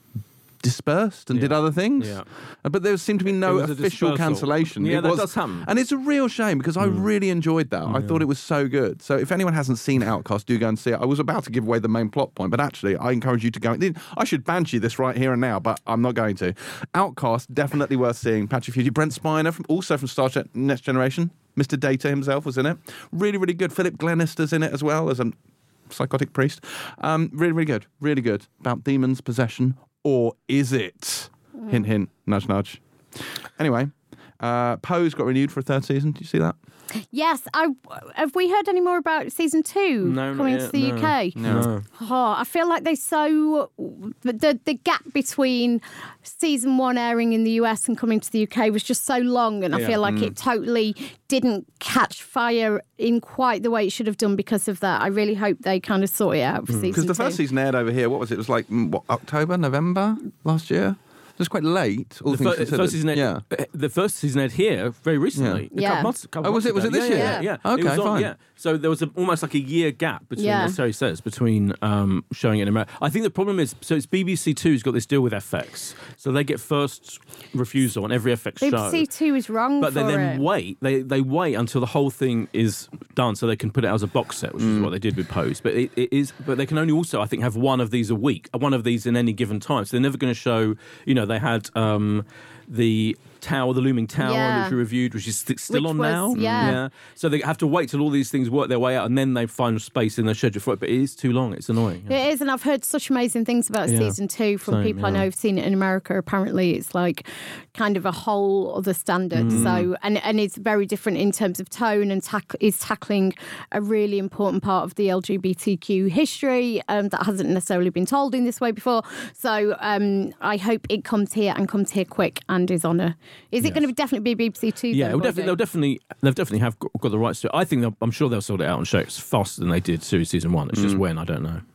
dispersed and did Yeah. other things. Yeah. Uh, But there seemed to be no It was a official dispersal. cancellation. Yeah, It that was, does happen. And it's a real shame because I really enjoyed that. I thought it was so good. So if anyone hasn't seen Outcast, do go and see it. I was about to give away the main plot point, but actually I encourage you to go. I should banshee this right here and now, but I'm not going to. Outcast, definitely worth seeing. Patrick Fugit, Brent Spiner, from, also from Star Trek Next Generation. Mister Data himself was in it. Really, really good. Philip Glenister's in it as well as a psychotic priest. Um, really, really good. Really good. About demons, possession, or is it? Hint, hint, nudge, nudge. Anyway, uh, Pose got renewed for a third season. Did you see that? Yes, I have we heard any more about season two No, not coming yet, to the no. U K? No. Oh, I feel like they so the, the the gap between season one airing in the U S and coming to the U K was just so long, and I Yeah. feel like it totally didn't catch fire in quite the way it should have done because of that. I really hope they kind of sort it out for season two. Because the first season aired over here, what was it? It was like, mm, what, October, November last year? It was quite late, all The, things fir- considered. first season aired, yeah. the first season aired here very recently. Yeah. A couple Yeah. months, couple Oh, was months it- was ago. it this yeah, year? Yeah, yeah. Okay, it was on, fine. Yeah. So there was a, almost like a year gap between, Yeah. as Terry says, between um, showing it in America. I think the problem is, so it's B B C Two's got this deal with F X, so they get first refusal on every F X B B show. C Two is wrong But for they then it. wait. They they wait until the whole thing is done, so they can put it out as a box set, which is what they did with Pose. But it, it is. But they can only also, I think, have one of these a week, one of these in any given time. So they're never going to show. You know, they had um, the Tower, the Looming Tower, Yeah. which we reviewed, which is st- still Which on was- now. yeah. So they have to wait till all these things work their way out, and then they find space in their schedule for it. But it is too long. It's annoying. It is, and I've heard such amazing things about Yeah. season two from Same, people I yeah. know who've seen it in America. Apparently, it's like kind of a whole other standard. Mm. So, and and it's very different in terms of tone and tack is tackling a really important part of the L G B T Q history um, that hasn't necessarily been told in this way before. So, um, I hope it comes here and comes here quick and is on a. Is it Yes. going to be definitely be B B C Two? Yeah, though, it'll definitely, Roger? they'll definitely, they'll definitely have got, got the rights to it. I think they'll, I'm sure they'll sort it out on shows faster than they did series season one. It's just when I don't know.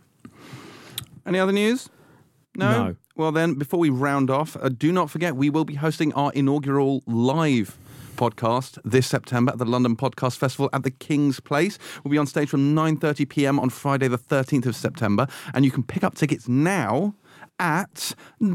Any other news? No? No. Well, then, before we round off, uh, do not forget we will be hosting our inaugural live podcast this September at the London Podcast Festival at the King's Place. We'll be on stage from nine thirty p.m. on Friday the thirteenth of September, and you can pick up tickets now at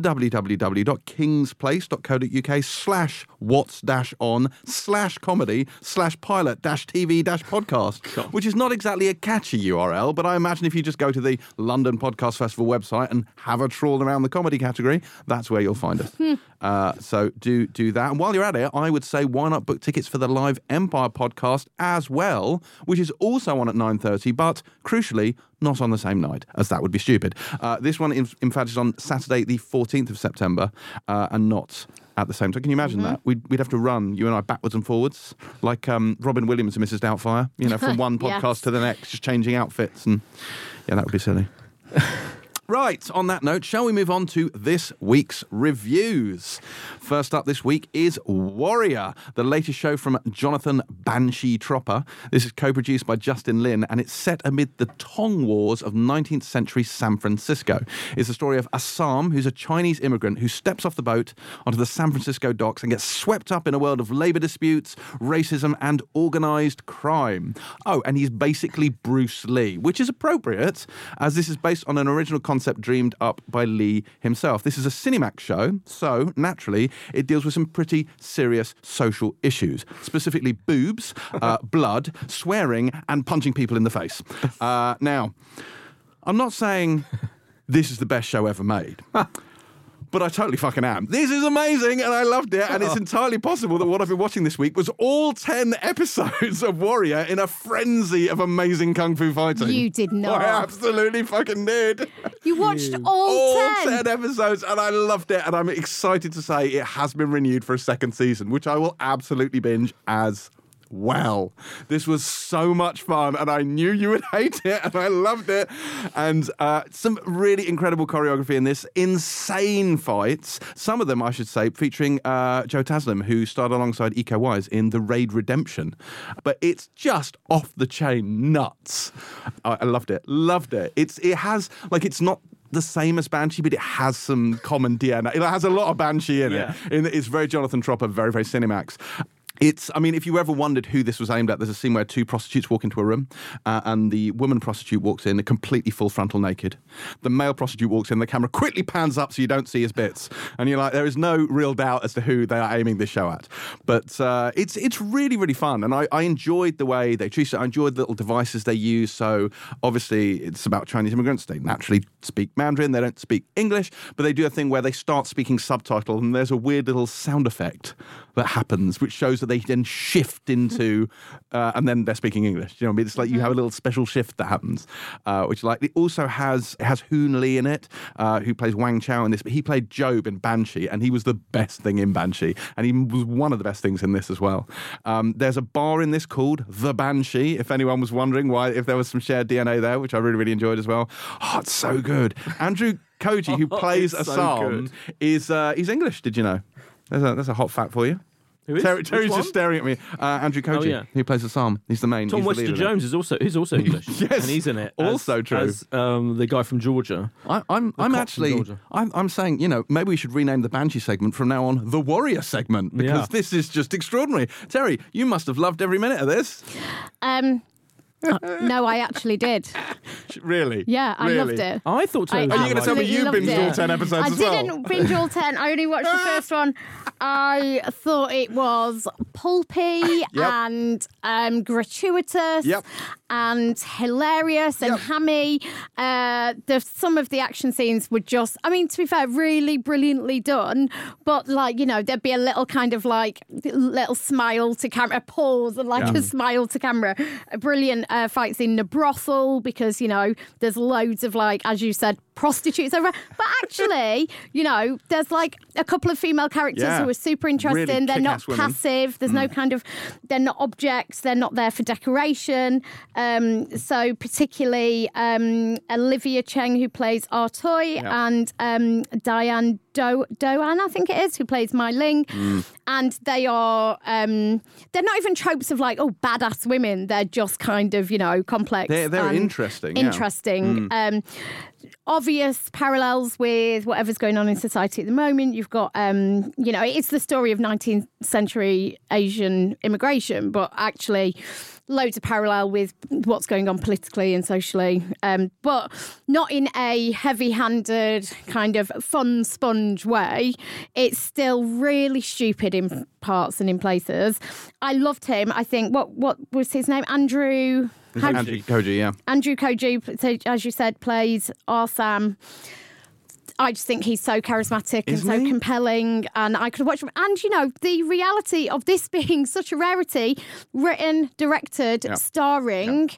www.kingsplace.co.uk slash what's dash on slash comedy slash pilot dash TV dash podcast, which is not exactly a catchy U R L, but I imagine if you just go to the London Podcast Festival website and have a trawl around the comedy category, that's where you'll find us. Uh, so do do that. And while you're at it, I would say why not book tickets for the live Empire podcast as well, which is also on at nine thirty, but crucially, not on the same night, as that would be stupid. Uh, this one, in, in fact, is on Saturday the fourteenth of September uh, and not at the same time. Can you imagine Mm-hmm. that? We'd, we'd have to run, you and I, backwards and forwards, like um, Robin Williams and Missus Doubtfire, you know, from one podcast Yes. to the next, just changing outfits. And yeah, that would be silly. Right, on that note, shall we move on to this week's reviews? First up this week is Warrior, the latest show from Jonathan Banshee Tropper. This is co-produced by Justin Lin, and it's set amid the Tong Wars of nineteenth century San Francisco. It's the story of Assam, who's a Chinese immigrant who steps off the boat onto the San Francisco docks and gets swept up in a world of labour disputes, racism, and organised crime. Oh, and he's basically Bruce Lee, which is appropriate, as this is based on an original concept dreamed up by Lee himself. This is a Cinemax show, so naturally it deals with some pretty serious social issues, specifically boobs, uh, blood, swearing, and punching people in the face. Uh, now, I'm not saying this is the best show ever made. But I totally fucking am. This is amazing, and I loved it. And it's entirely possible that what I've been watching this week was all ten episodes of Warrior in a frenzy of amazing kung fu fighting. You did not. I absolutely fucking did. You watched all, All ten. ten episodes, and I loved it. And I'm excited to say it has been renewed for a second season, which I will absolutely binge as well. This was so much fun, and I knew you would hate it, and I loved it. And uh, some really incredible choreography in this, insane fights. Some of them, I should say, featuring uh, Joe Taslim, who starred alongside Iko Uwais in The Raid Redemption. But it's just off the chain nuts. I, I loved it. Loved it. It's it has like it's not the same as Banshee, but it has some common D N A. It has a lot of Banshee in Yeah. it. In, it's very Jonathan Tropper, very, very Cinemax. It's, I mean, if you ever wondered who this was aimed at, there's a scene where two prostitutes walk into a room uh, and the woman prostitute walks in completely full frontal naked. The male prostitute walks in, the camera quickly pans up so you don't see his bits. And you're like, there is no real doubt as to who they are aiming this show at. But uh, it's it's really, really fun. And I, I enjoyed the way they treat it. I enjoyed the little devices they use. So obviously it's about Chinese immigrants. They naturally speak Mandarin. They don't speak English. But they do a thing where they start speaking subtitle and there's a weird little sound effect that happens, which shows that they then shift into, uh, and then they're speaking English. You know what I mean? It's like you have a little special shift that happens, uh, which like it also has it has Hoon Lee in it, uh, who plays Wang Chao in this. But he played Job in Banshee, and he was the best thing in Banshee, and he was one of the best things in this as well. Um, there's a bar in this called The Banshee. If anyone was wondering why, if there was some shared D N A there, which I really really enjoyed as well. Oh, it's so good. Andrew Koji, who Oh, plays it's so Assam, good. is uh, he's English. Did you know? There's a, that's a hot fact for you. Who is? Terry, Which Terry's one? just staring at me. Uh, Andrew Koji, Oh, yeah. who plays Assam. He's the main. Tom he's the Wester leader of Jones is also he's also English. Yes, and he's in it. as- also true. As um, the guy from Georgia. it. I, I'm, I'm cop actually, from Georgia. I'm, I'm saying, you know, maybe we should rename the Banshee segment from now on the Warrior segment because Yeah. this is just extraordinary. Terry, you must have loved every minute of this. Um, oh, no, I actually did. Really? Yeah, I Really? loved it. I thought I Taylor Are you was going to tell me absolutely you loved binged all it. ten episodes I as well? didn't binge all ten. I only watched the first one. I thought it was pulpy and um, gratuitous Yep. and hilarious and Yep. hammy. Uh, the, some of the action scenes were just, I mean, to be fair, really brilliantly done. But, like, you know, there'd be a little kind of like little smile to camera, pause and like Yeah. a smile to camera. A brilliant uh, fight scene in a brothel because, you know, there's loads of, like, as you said, prostitutes over. But actually, you know, there's like a couple of female characters Yeah. who are super interesting. Really They're not kick-ass women. passive. There's no kind of, they're not objects. They're not there for decoration. Um, so particularly um, Olivia Cheng, who plays Artoy, Yeah. and um, Diane Do- Doan, I think it is, who plays Mai Ling. Mm. And they are, um, they're not even tropes of like, oh, badass women. They're just kind of, you know, complex. They're- they're and interesting, yeah. Mm. Interesting. Um, obvious parallels with whatever's going on in society at the moment. You've got, um, you know, it's the story of nineteenth century Asian immigration, but actually loads of parallel with what's going on politically and socially, um, but not in a heavy-handed kind of fun sponge way. It's still really stupid in parts and in places. I loved him. I think, what what was his name? Andrew... how- Andrew Koji, yeah. Andrew Koji, so as you said, plays Arsam. I just think he's so charismatic Isn't and so he? compelling, and I could watch him. And, you know, the reality of this being such a rarity, written, directed, Yeah. starring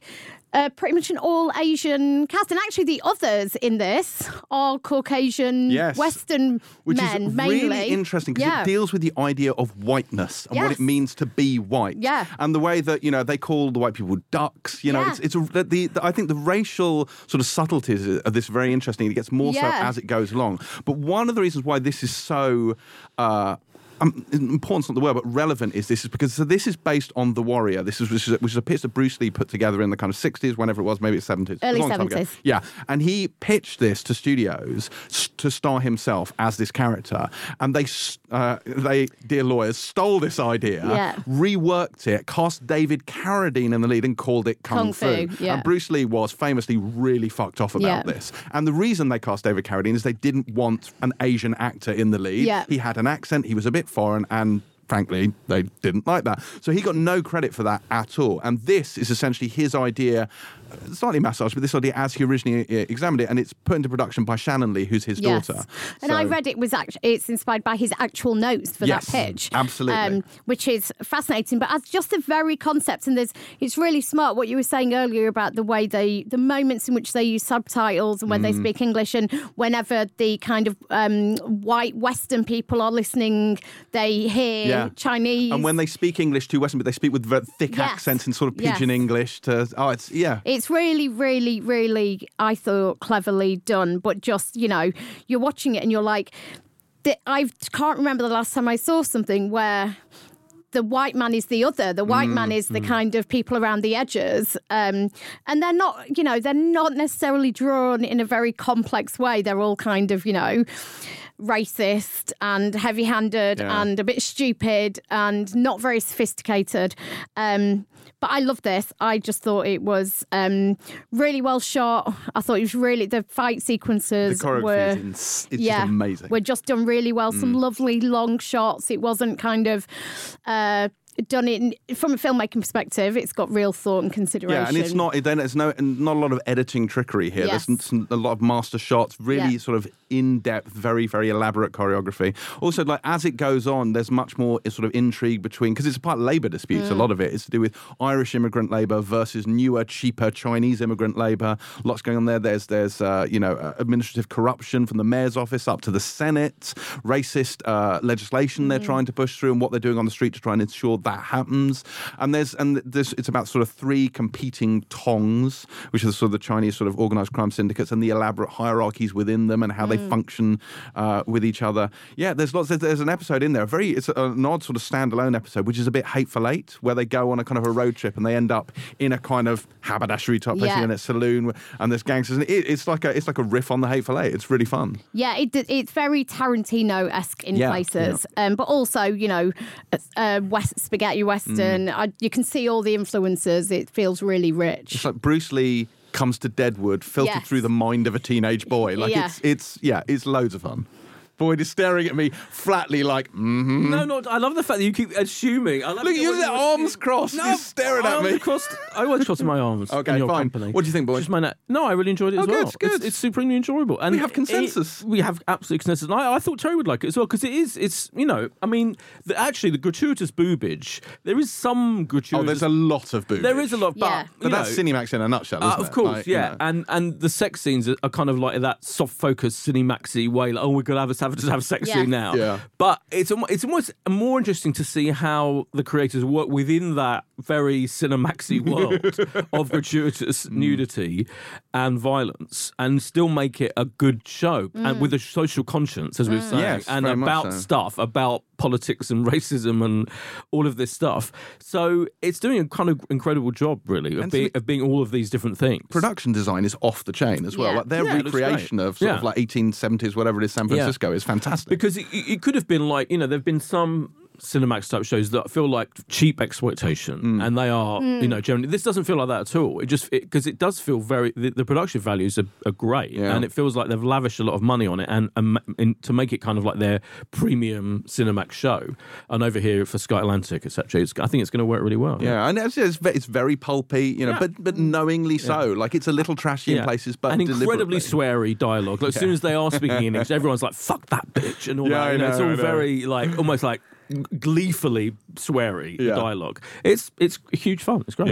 uh, pretty much an all Asian cast, and actually the others in this are Caucasian Yes. Western Which men is mainly. really interesting because Yeah. it deals with the idea of whiteness and what Yes. it means to be white. Yeah. And the way that, you know, they call the white people ducks. You know, Yeah. it's, it's a, the, the, I think the racial sort of subtleties of this are very interesting. It gets more so Yeah. as it goes along. But one of the reasons why this is so... Uh, Um, important's not the word, but relevant is this is because so this is based on The Warrior. This is which is, a, which is a piece that Bruce Lee put together in the kind of sixties, whenever it was, maybe it's seventies, Early a long time ago. seventies. Yeah, and he pitched this to studios s- to star himself as this character, and they s- uh, they dear lawyers stole this idea, Yeah. reworked it, cast David Carradine in the lead, and called it Kung, Kung Fu, yeah. And Bruce Lee was famously really fucked off about Yeah. this. And the reason they cast David Carradine is they didn't want an Asian actor in the lead. Yeah. He had an accent, he was a bit foreign, and frankly, they didn't like that. So he got no credit for that at all. And this is essentially his idea, uh, slightly massaged, but this idea as he originally uh, examined it, and it's put into production by Shannon Lee, who's his Yes. daughter. And So- I read it was actually it's inspired by his actual notes for Yes, that pitch. absolutely. which is fascinating. But as just the very concept, and there's it's really smart what you were saying earlier about the way they the moments in which they use subtitles and when Mm. they speak English, and whenever the kind of um, white Western people are listening, they hear Yeah. Chinese. And when they speak English to Western, but they speak with very thick Yes. accents and sort of Yes. pidgin English to, oh, it's, yeah. It's really, really, really, I thought, cleverly done. But just, you know, you're watching it and you're like, th- I can't remember the last time I saw something where the white man is the other. The white man is the kind of people around the edges. Um, and they're not, you know, they're not necessarily drawn in a very complex way. They're all kind of, you know, racist and heavy-handed Yeah. and a bit stupid and not very sophisticated. Um, but I love this. I just thought it was um, really well shot. I thought it was really the fight The sequences choreography were is ins- it's yeah just amazing. were just done really well. Some lovely long shots. It wasn't kind of. Uh, Done it in, from a filmmaking perspective. It's got real thought and consideration. Yeah, and it's not. Then it's no, not a lot of editing trickery here. Yes. There's n- a lot of master shots, really Yeah. sort of in-depth, very, very elaborate choreography. Also, like as it goes on, there's much more sort of intrigue between because it's about labour disputes. A Mm. lot of it is to do with Irish immigrant labour versus newer, cheaper Chinese immigrant labour. Lots going on there. There's there's uh, you know uh, administrative corruption from the mayor's office up to the Senate, racist uh, legislation Mm. they're trying to push through, and what they're doing on the street to try and ensure that happens. And there's and there's it's about sort of three competing tongs, which are sort of the Chinese sort of organised crime syndicates and the elaborate hierarchies within them and how they function uh, with each other. Yeah, there's lots. There's, there's an episode in there, a very it's an odd sort of standalone episode, which is a bit Hateful Eight, where they go on a kind of a road trip and they end up in a kind of haberdashery type place Yeah. in a saloon, and there's gangsters. And it, it's like a it's like a riff on the Hateful Eight. It's really fun. Yeah, it, it's very Tarantino-esque in Yeah, places, Um, but also, you know, uh, West, spaghetti western. I, you can see all the influences. It feels really rich. It's like Bruce Lee comes to Deadwood, filtered Yes. through the mind of a teenage boy. Like Yeah. it's it's yeah, it's loads of fun. Boyd is staring at me flatly, like, mm-hmm. No, no, I love the fact that you keep assuming. I love Look, the you way have you arms assume- crossed. No, You're staring at arms me. Crossed, I always cross my arms. Okay, in your fine. company. What do you think, Boyd? Just my na- no, I really enjoyed it Oh, as good, well. good. It's, it's supremely enjoyable, and We have consensus. it- we have absolute consensus. And I, I thought Terry would like it as well because it is. It's you know, I mean, the, actually, the gratuitous boobage. There is some gratuitous. Oh, there's a lot of boobage. There is a lot, but Yeah. you But that's know, Cinemax in a nutshell, Uh, isn't of it? course, Like, you yeah, know. and and the sex scenes are, are kind of like that soft focus Cinemaxy way. Like, oh, we're gonna have a have, just have a sex Yeah. scene now. Yeah. But it's almo- it's almost more interesting to see how the creators work within that very Cinemaxy world of gratuitous nudity and violence, and still make it a good show and with a social conscience, as we were saying, Yes, and very much about so. stuff about politics and racism and all of this stuff. So it's doing a kind of incredible job, really, of And being, so- of being all of these different things. Production design is off the chain as well. Yeah. Like their Yeah, it looks recreation great. of sort Yeah. of like eighteen seventies, whatever it is, San Yeah. Francisco is fantastic. Because it, it could have been like, you know, there have been some Cinemax type shows that feel like cheap exploitation, Mm. and they are, you know, generally. This doesn't feel like that at all. It just because it, it does feel very. The, the production values are, are great, Yeah. and it feels like they've lavished a lot of money on it, and, and, and to make it kind of like their premium Cinemax show. And over here for Sky Atlantic, et cetera, it's, I think it's going to work really well. Yeah, and it's, it's, ve- it's very pulpy, you know, Yeah. but but knowingly so. Like it's a little trashy in Yeah. places, but and incredibly deliberately. sweary dialogue. Like, as soon as they are speaking English, everyone's like "fuck that bitch" and all Yeah, that. I You know, it's know, all I know. very like almost like gleefully sweary Yeah. dialogue. It's it's huge fun. It's great. Yeah.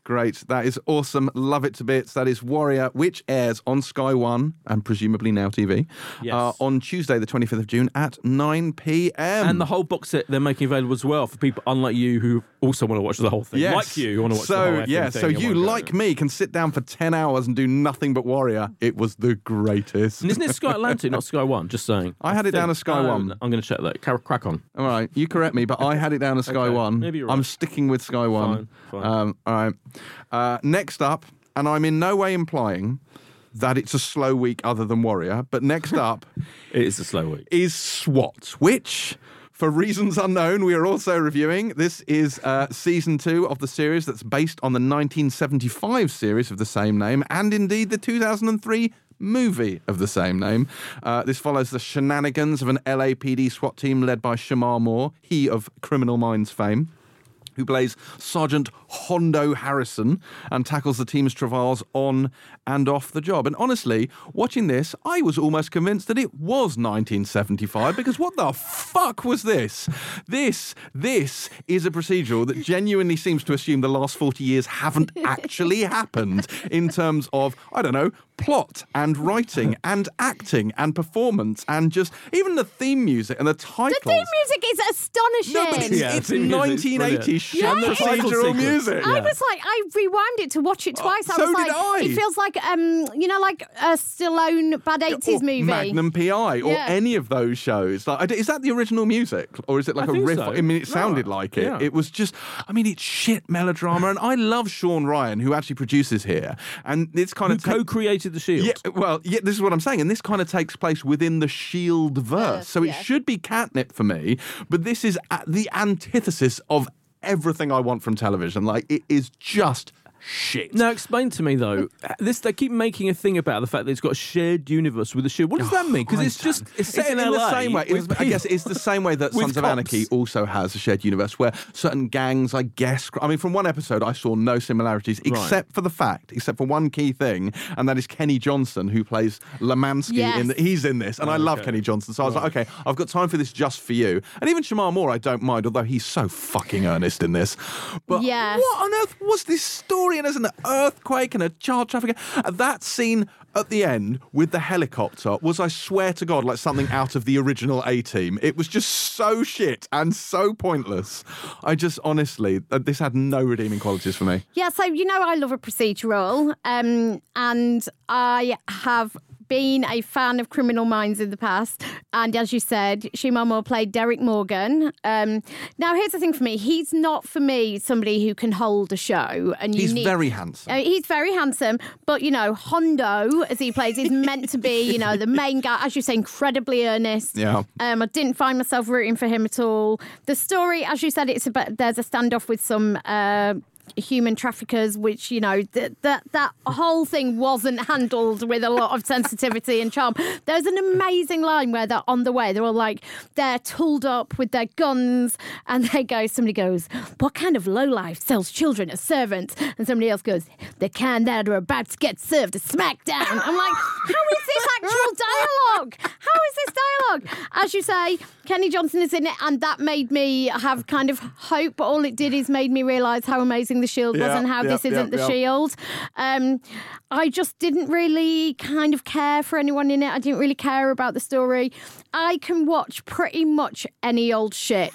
Great. That is awesome. Love it to bits. That is Warrior, which airs on Sky One and presumably Now T V Yes. uh, on Tuesday, the twenty-fifth of June at nine p.m. And the whole box set they're making available as well for people unlike you who also want to watch the whole thing. Yes. Like you, who want to watch so, the whole effing yeah, thing. So in you, one go. like me, can sit down for ten hours and do nothing but Warrior. It was the greatest. And isn't it Sky Atlantic, not Sky One? Just saying. I had it think- down as Sky Oh, One. I'm going to check that. Car- Crack on. All right, you correct me, but I had it down as Sky Okay, One. maybe you're I'm right. sticking with Sky One. Fine, fine. Um, all right. Uh, next up, and I'm in no way implying that it's a slow week other than Warrior, but next up It is a slow week. is SWAT, which, for reasons unknown, we are also reviewing. This is uh, season two of the series that's based on the nineteen seventy-five series of the same name, and indeed the two thousand three movie of the same name. Uh, this follows the shenanigans of an L A P D SWAT team led by Shamar Moore, he of Criminal Minds fame, who plays Sergeant Hondo Harrison and tackles the team's travails on and off the job. And honestly, watching this, I was almost convinced that it was nineteen seventy-five, because what the fuck was this? This, this is a procedural that genuinely seems to assume the last forty years haven't actually happened in terms of, I don't know, plot and writing and acting and performance and just even the theme music and the titles. The theme music is astonishing. No, but it's, Yeah, it's theme music's nineteen eighties brilliant. shit Yeah, title procedural sequence. music. I was like, I rewound it to watch it twice. I so was did like, I. it feels like, um, you know, like a Stallone bad eighties Or movie. Magnum P I, or Yeah. any of those shows. Like, is that the original music, or is it like I a think riff? so. I mean, it No. sounded like it. Yeah. It was just, I mean, it's shit melodrama, and I love Sean Ryan, who actually produces here, and it's kind Who of ta- co-created The Shield? Yeah, well, yeah, this is what I'm saying, and this kind of takes place within the Shield verse, Yes, so it yes. should be catnip for me. But this is at the antithesis of everything I want from television. Like, it is just shit. Now, explain to me though. This they keep making a thing about the fact that it's got a shared universe with the Shield. What does that mean? Because I it's just don't- it's set in, in L A. the same way. with It's, I guess people- it's the same way that with Sons of cops. Anarchy also has a shared universe, where certain gangs, I guess. I mean, from one episode, I saw no similarities, except for the fact, except for one key thing, and that is Kenny Johnson, who plays Lemansky. Yes. In the, he's in this, and I love okay. Kenny Johnson. So I was like, okay, I've got time for this just for you. And even Shamar Moore, I don't mind, although he's so fucking earnest in this. But Yes. what on earth was this story? And there's an earthquake and a child trafficker. That scene at the end with the helicopter was, I swear to God, like something out of the original A-Team. It was just so shit and so pointless. I just, honestly, uh, this had no redeeming qualities for me. Yeah, so you know I love a procedural, um, and I have been a fan of Criminal Minds in the past. And as you said, Shamar Moore played Derek Morgan. Um, now, here's the thing for me. He's not, for me, somebody who can hold a show. And you He's need, very handsome. Uh, he's very handsome, but, you know, Hondo, as he plays, is meant to be, you know, the main guy, as you say, incredibly earnest. Yeah. Um, I didn't find myself rooting for him at all. The story, as you said, it's about, there's a standoff with some uh, human traffickers, which, you know, th- that that whole thing wasn't handled with a lot of sensitivity and charm. There's an amazing line where they're on the way. They're all like, they're tooled up with their guns, and they go, somebody goes, what kind of lowlife sells children as servants? And somebody else goes, the kind that are about to get served a smackdown. I'm like, how is this actual dialogue? How is this dialogue? As you say, Kenny Johnson is in it, and that made me have kind of hope, but all it did is made me realise how amazing The Shield was Yeah, and how yeah, this isn't yeah, The yeah. Shield. Um, I just didn't really kind of care for anyone in it. I didn't really care about the story. I can watch pretty much any old shit.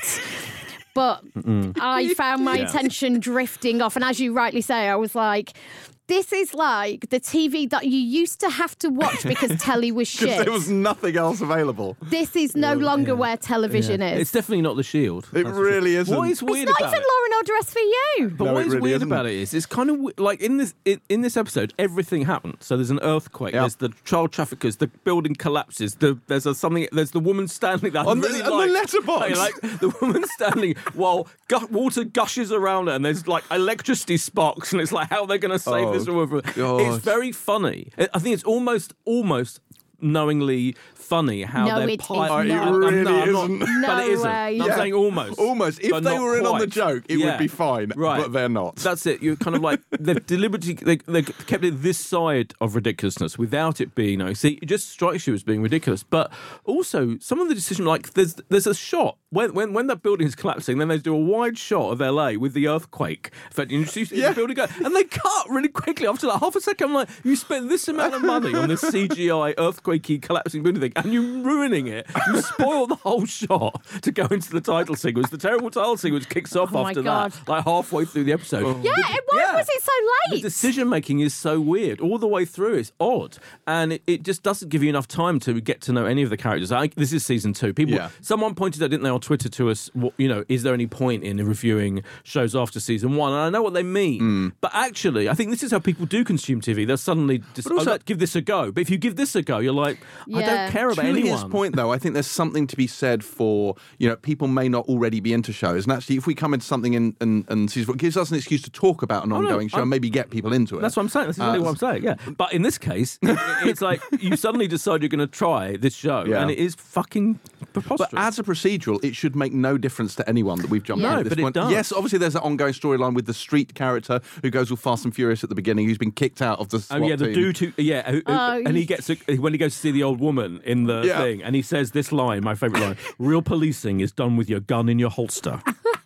But I found my Yeah. attention drifting off. And as you rightly say, I was like, this is like the T V that you used to have to watch because telly was Because shit. there was nothing else available. This is no longer where television Yeah. is. It's definitely not The Shield. It That's for really sure. isn't. What is It's weird not about even it? Law and Order S V U. But No, what it is really weird isn't. about it is it's kind of wi- like in this in, in this episode everything happened. So there's an earthquake. Yeah. There's the child traffickers. The building collapses. The, there's a something. There's the woman standing there. I On the- really on the like, letterbox. I like the woman standing while gu- water gushes around her, and there's like electricity sparks, and it's like how they're going to save Oh, this woman. from- God. It's very funny. I I think it's almost almost. knowingly funny how No, they're it pi- is It not. really no, I'm not, isn't. but No it isn't. way. I'm Yeah. saying almost. Almost. If but they not were in on the quite. joke, it Yeah. would be fine. Right. But they're not. That's it. You're kind of like they've deliberately they, they kept it this side of ridiculousness without it being. You know, see, it just strikes you as being ridiculous. But also, some of the decision, like there's there's a shot when when when that building is collapsing, then they do a wide shot of L A with the earthquake. In fact, you see Yeah. the building go, and they cut really quickly after like half a second. I'm like, you spent this amount of money on this C G I earthquakey collapsing building thing, and you're ruining it. You spoil the whole shot to go into the title sequence. The terrible title sequence kicks off Oh my after God. that, like halfway through the episode. Yeah, The- why yeah. was it so The late? decision making is so weird all the way through. It's odd, and it, it just doesn't give you enough time to get to know any of the characters. I, this is season two. People, Yeah. someone pointed out, didn't they, on Twitter to us? What, you know, is there any point in reviewing shows after season one? And I know what they mean, Mm. but actually, I think this is how people do consume T V. They'll suddenly just But also- oh, let- give this a go. But if you give this a go, you're like, I Yeah. don't care about To anyone. his point, though, I think there's something to be said for, you know, people may not already be into shows. And actually, if we come into something in, in, in season four, it gives us an excuse to talk about an no, ongoing show I'm- and maybe get people into it. That's what I'm saying. That's exactly Uh, what I'm saying. Yeah, but in this case, it, it's like you suddenly decide you're going to try this show, Yeah. and it is fucking preposterous. But as a procedural, it should make no difference to anyone that we've jumped Yeah. on No, at this but it point. does. Yes, obviously there's an ongoing storyline with the street character who goes all fast and furious at the beginning, who's been kicked out of the SWAT Oh yeah, the team. dude who yeah, who, who- Oh, and he you- gets a, when he goes to see the old woman in the Yeah. thing, and he says this line, my favourite line: "Real policing is done with your gun in your holster."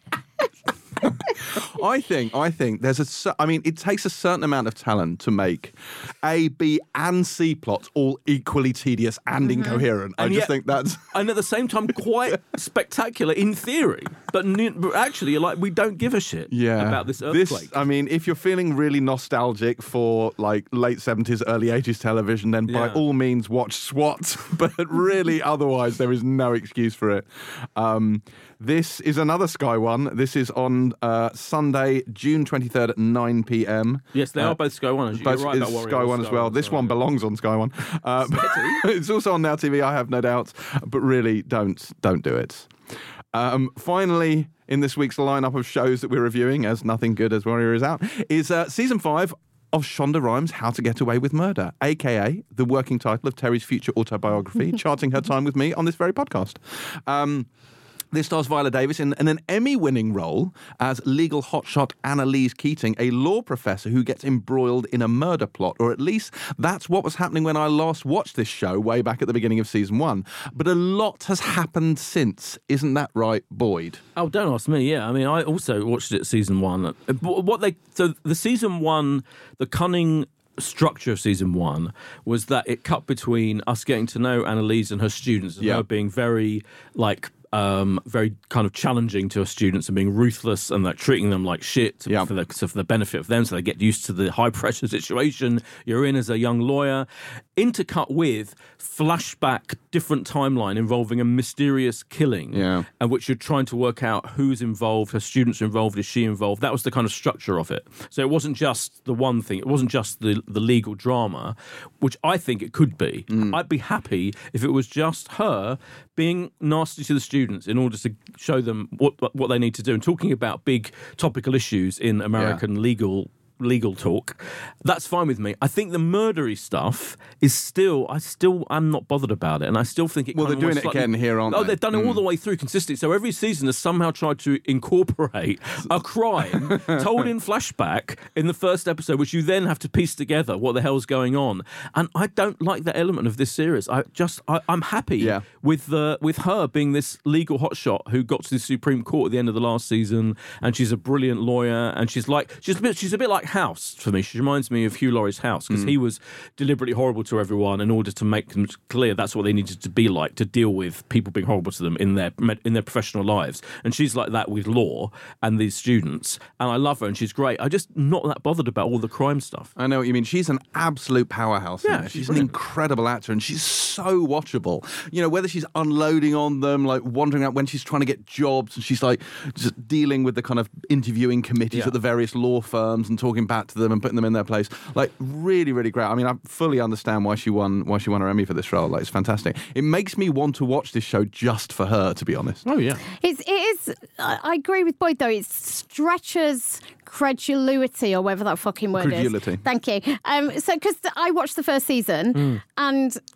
I think, I think there's a. cer- I mean, it takes a certain amount of talent to make A, B, and C plots all equally tedious and incoherent. I And just yet- think that's. And at the same time, quite spectacular in theory, but, ne- but actually, you're like, we don't give a shit Yeah, about this earthquake. I mean, if you're feeling really nostalgic for like late seventies, early eighties television, then by Yeah. all means watch SWAT. But really, otherwise, there is no excuse for it. Um, this is another Sky One. This is on uh, Sunday, June twenty-third at nine p.m. yes, they uh, are both Sky One. You're Both right is about Warrior Sky or One as Sky well. This sorry. one belongs on Sky One. Uh, it's also on Now T V. I have no doubt, but really, don't don't do it. Um, finally, in this week's lineup of shows that we're reviewing, as Nothing Good as Warrior is out, is uh, season five of Shonda Rhimes' How to Get Away with Murder, a k a the working title of Terry's future autobiography, charting her time with me on this very podcast. Um, This stars Viola Davis in, in an Emmy-winning role as legal hotshot Annalise Keating, a law professor who gets embroiled in a murder plot, or at least that's what was happening when I last watched this show way back at the beginning of season one. But a lot has happened since, isn't that right, Boyd? Oh, don't ask me. Yeah, I mean, I also watched it season one. Uh, What they so the season one, the cunning structure of season one was that it cut between us getting to know Annalise and her students, and Yeah. her being very like. Um, very kind of challenging to her students and being ruthless and like treating them like shit to, Yeah. for, the, so for the benefit of them, so they get used to the high pressure situation you're in as a young lawyer. Intercut with flashback, different timeline involving a mysterious killing, Yeah. and which you're trying to work out who's involved, her students are involved, is she involved? That was the kind of structure of it. So it wasn't just the one thing, it wasn't just the, the legal drama, which I think it could be. Mm. I'd be happy if it was just her being nasty to the students in order to show them what what they need to do and talking about big topical issues in American legal legal talk. That's fine with me. I think the murdery stuff is still, I still, I'm not bothered about it, and I still think it. Well, kind they're of doing wants it slightly- again here, aren't Oh, they? they've done it all the way through consistently. So every season has somehow tried to incorporate a crime told in flashback in the first episode, which you then have to piece together what the hell's going on. And I don't like that element of this series. I just, I, I'm happy Yeah. with the with her being this legal hotshot who got to the Supreme Court at the end of the last season, and she's a brilliant lawyer, and she's like she's a bit she's a bit like House for me. She reminds me of Hugh Laurie's House because he was deliberately horrible to everyone in order to make them clear that's what they needed to be like to deal with people being horrible to them in their in their professional lives. And she's like that with law and these students, and I love her and she's great. I'm just not that bothered about all the crime stuff. I know what you mean. She's an absolute powerhouse. Yeah, isn't she? she's she's an brilliant. incredible actor, and she's so watchable. You know, whether she's unloading on them, like wandering out when she's trying to get jobs, and she's like just dealing with the kind of interviewing committees Yeah. at the various law firms and talking back to them and putting them in their place. Like really, really great. I mean, I fully understand why she won why she won her Emmy for this role. Like, it's fantastic. It makes me want to watch this show just for her, to be honest. Oh yeah. It's, it is. I I agree with Boyd though. It stretches credulity or whatever that fucking word Credulity. is. Thank you. Um, so because I watched the first season and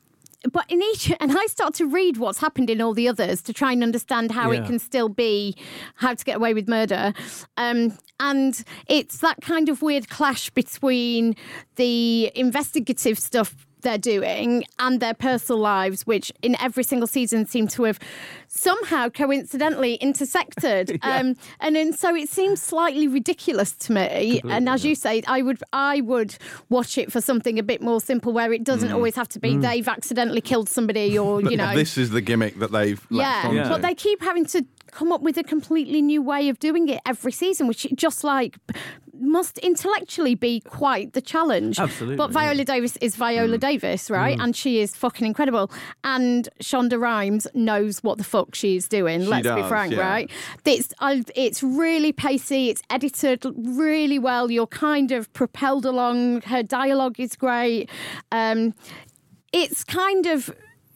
but in each, and I start to read what's happened in all the others to try and understand how Yeah. it can still be How to Get Away with Murder. Um, and it's that kind of weird clash between the investigative stuff they're doing and their personal lives, which in every single season seem to have somehow coincidentally intersected. Yeah. Um, and then so it seems slightly ridiculous to me. Completely, and as yeah. you say, I would I would watch it for something a bit more simple where it doesn't always have to be they've accidentally killed somebody or, you know. This is the gimmick that they've latched Yeah, onto. Yeah. but they keep having to come up with a completely new way of doing it every season, which just like must intellectually be quite the challenge. Absolutely, But Viola yeah. Davis is Viola Davis, right? And she is fucking incredible. And Shonda Rhimes knows what the fuck she's doing, She let's be does, frank, yeah. right? It's, I, it's really pacey, it's edited really well, you're kind of propelled along, her dialogue is great. Um, it's kind of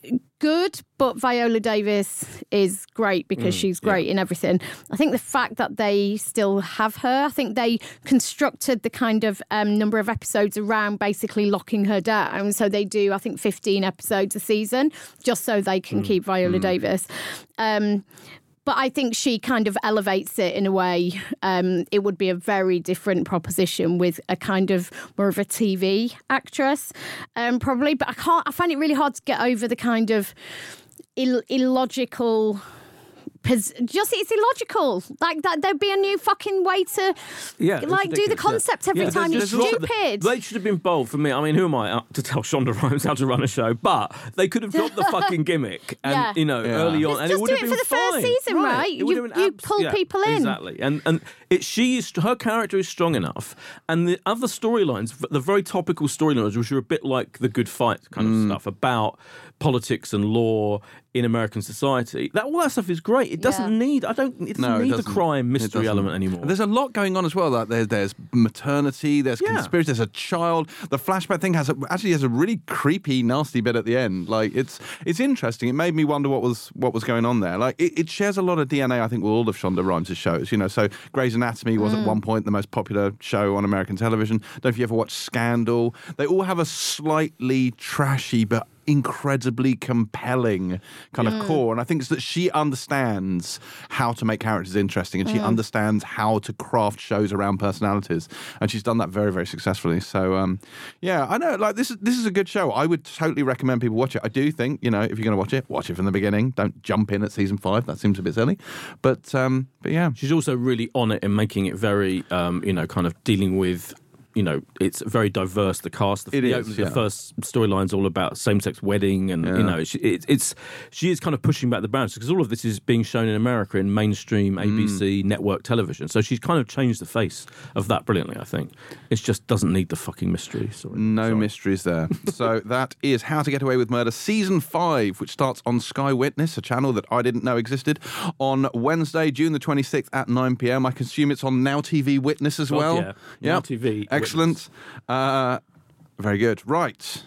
good, but Viola Davis is great because she's great in everything. I think the fact that they still have her, I think they constructed the kind of um, number of episodes around basically locking her down. So they do, I think, fifteen episodes a season just so they can keep Viola Davis. Um, But I think she kind of elevates it in a way. Um, it would be a very different proposition with a kind of more of a T V actress, um, probably. But I can't. I find it really hard to get over the kind of Ill- illogical. Pos- just it's illogical. Like that, there'd be a new fucking way to Yeah, it's like do the ridiculous, yeah. concept every Yeah, time. there's- It's there's a lot of- stupid. They should have been bold for me. I mean, who am I uh, to tell Shonda Rhimes how to run a show? But they could have dropped the fucking gimmick, and Yeah. you know, Yeah. early on, Just- and just it would do have it been for the first fine. season, right? It would You- have been you abs- pull yeah, people in. exactly, and and it she is her character is strong enough, and the other storylines, the very topical storylines, which are a bit like the Good Fight kind of stuff about politics and law in American society. That all that stuff is great. It doesn't Yeah. need. I don't. It doesn't No, it need doesn't. the crime It mystery doesn't. element anymore. There's a lot going on as well. Like there's there's maternity, there's Yeah. conspiracy, there's a child. The flashback thing has a, actually has a really creepy, nasty bit at the end. Like it's it's interesting. It made me wonder what was what was going on there. Like it, it shares a lot of D N A, I think, with all of Shonda Rhimes' shows. You know, so Grey's Anatomy was at one point the most popular show on American television. Don't know if you ever watched Scandal. They all have a slightly trashy but incredibly compelling kind of core, and I think it's that she understands how to make characters interesting, and she understands how to craft shows around personalities, and she's done that very, very successfully. So, um, yeah, I know, like this is this is a good show. I would totally recommend people watch it. I do think, you know, if you're going to watch it, watch it from the beginning. Don't jump in at season five. That seems a bit silly, but um, but yeah, She's also really on it and making it very, um, you know, kind of dealing with, you know, it's very diverse. The cast, the, It the, is, opening- yeah. the first storyline's all about same-sex wedding, and Yeah. you know, she, it, it's she is kind of pushing back the boundaries because all of this is being shown in America in mainstream A B C network television. So she's kind of changed the face of that brilliantly. I think it just doesn't need the fucking mystery. Sorry. no Sorry. mysteries there. So that is How to Get Away with Murder season five, which starts on Sky Witness, a channel that I didn't know existed, on Wednesday, June the twenty-sixth at nine p.m. I consume it's on Now T V Witness as Fuck well. yeah. Now T V Excellent. Uh, very good. Right.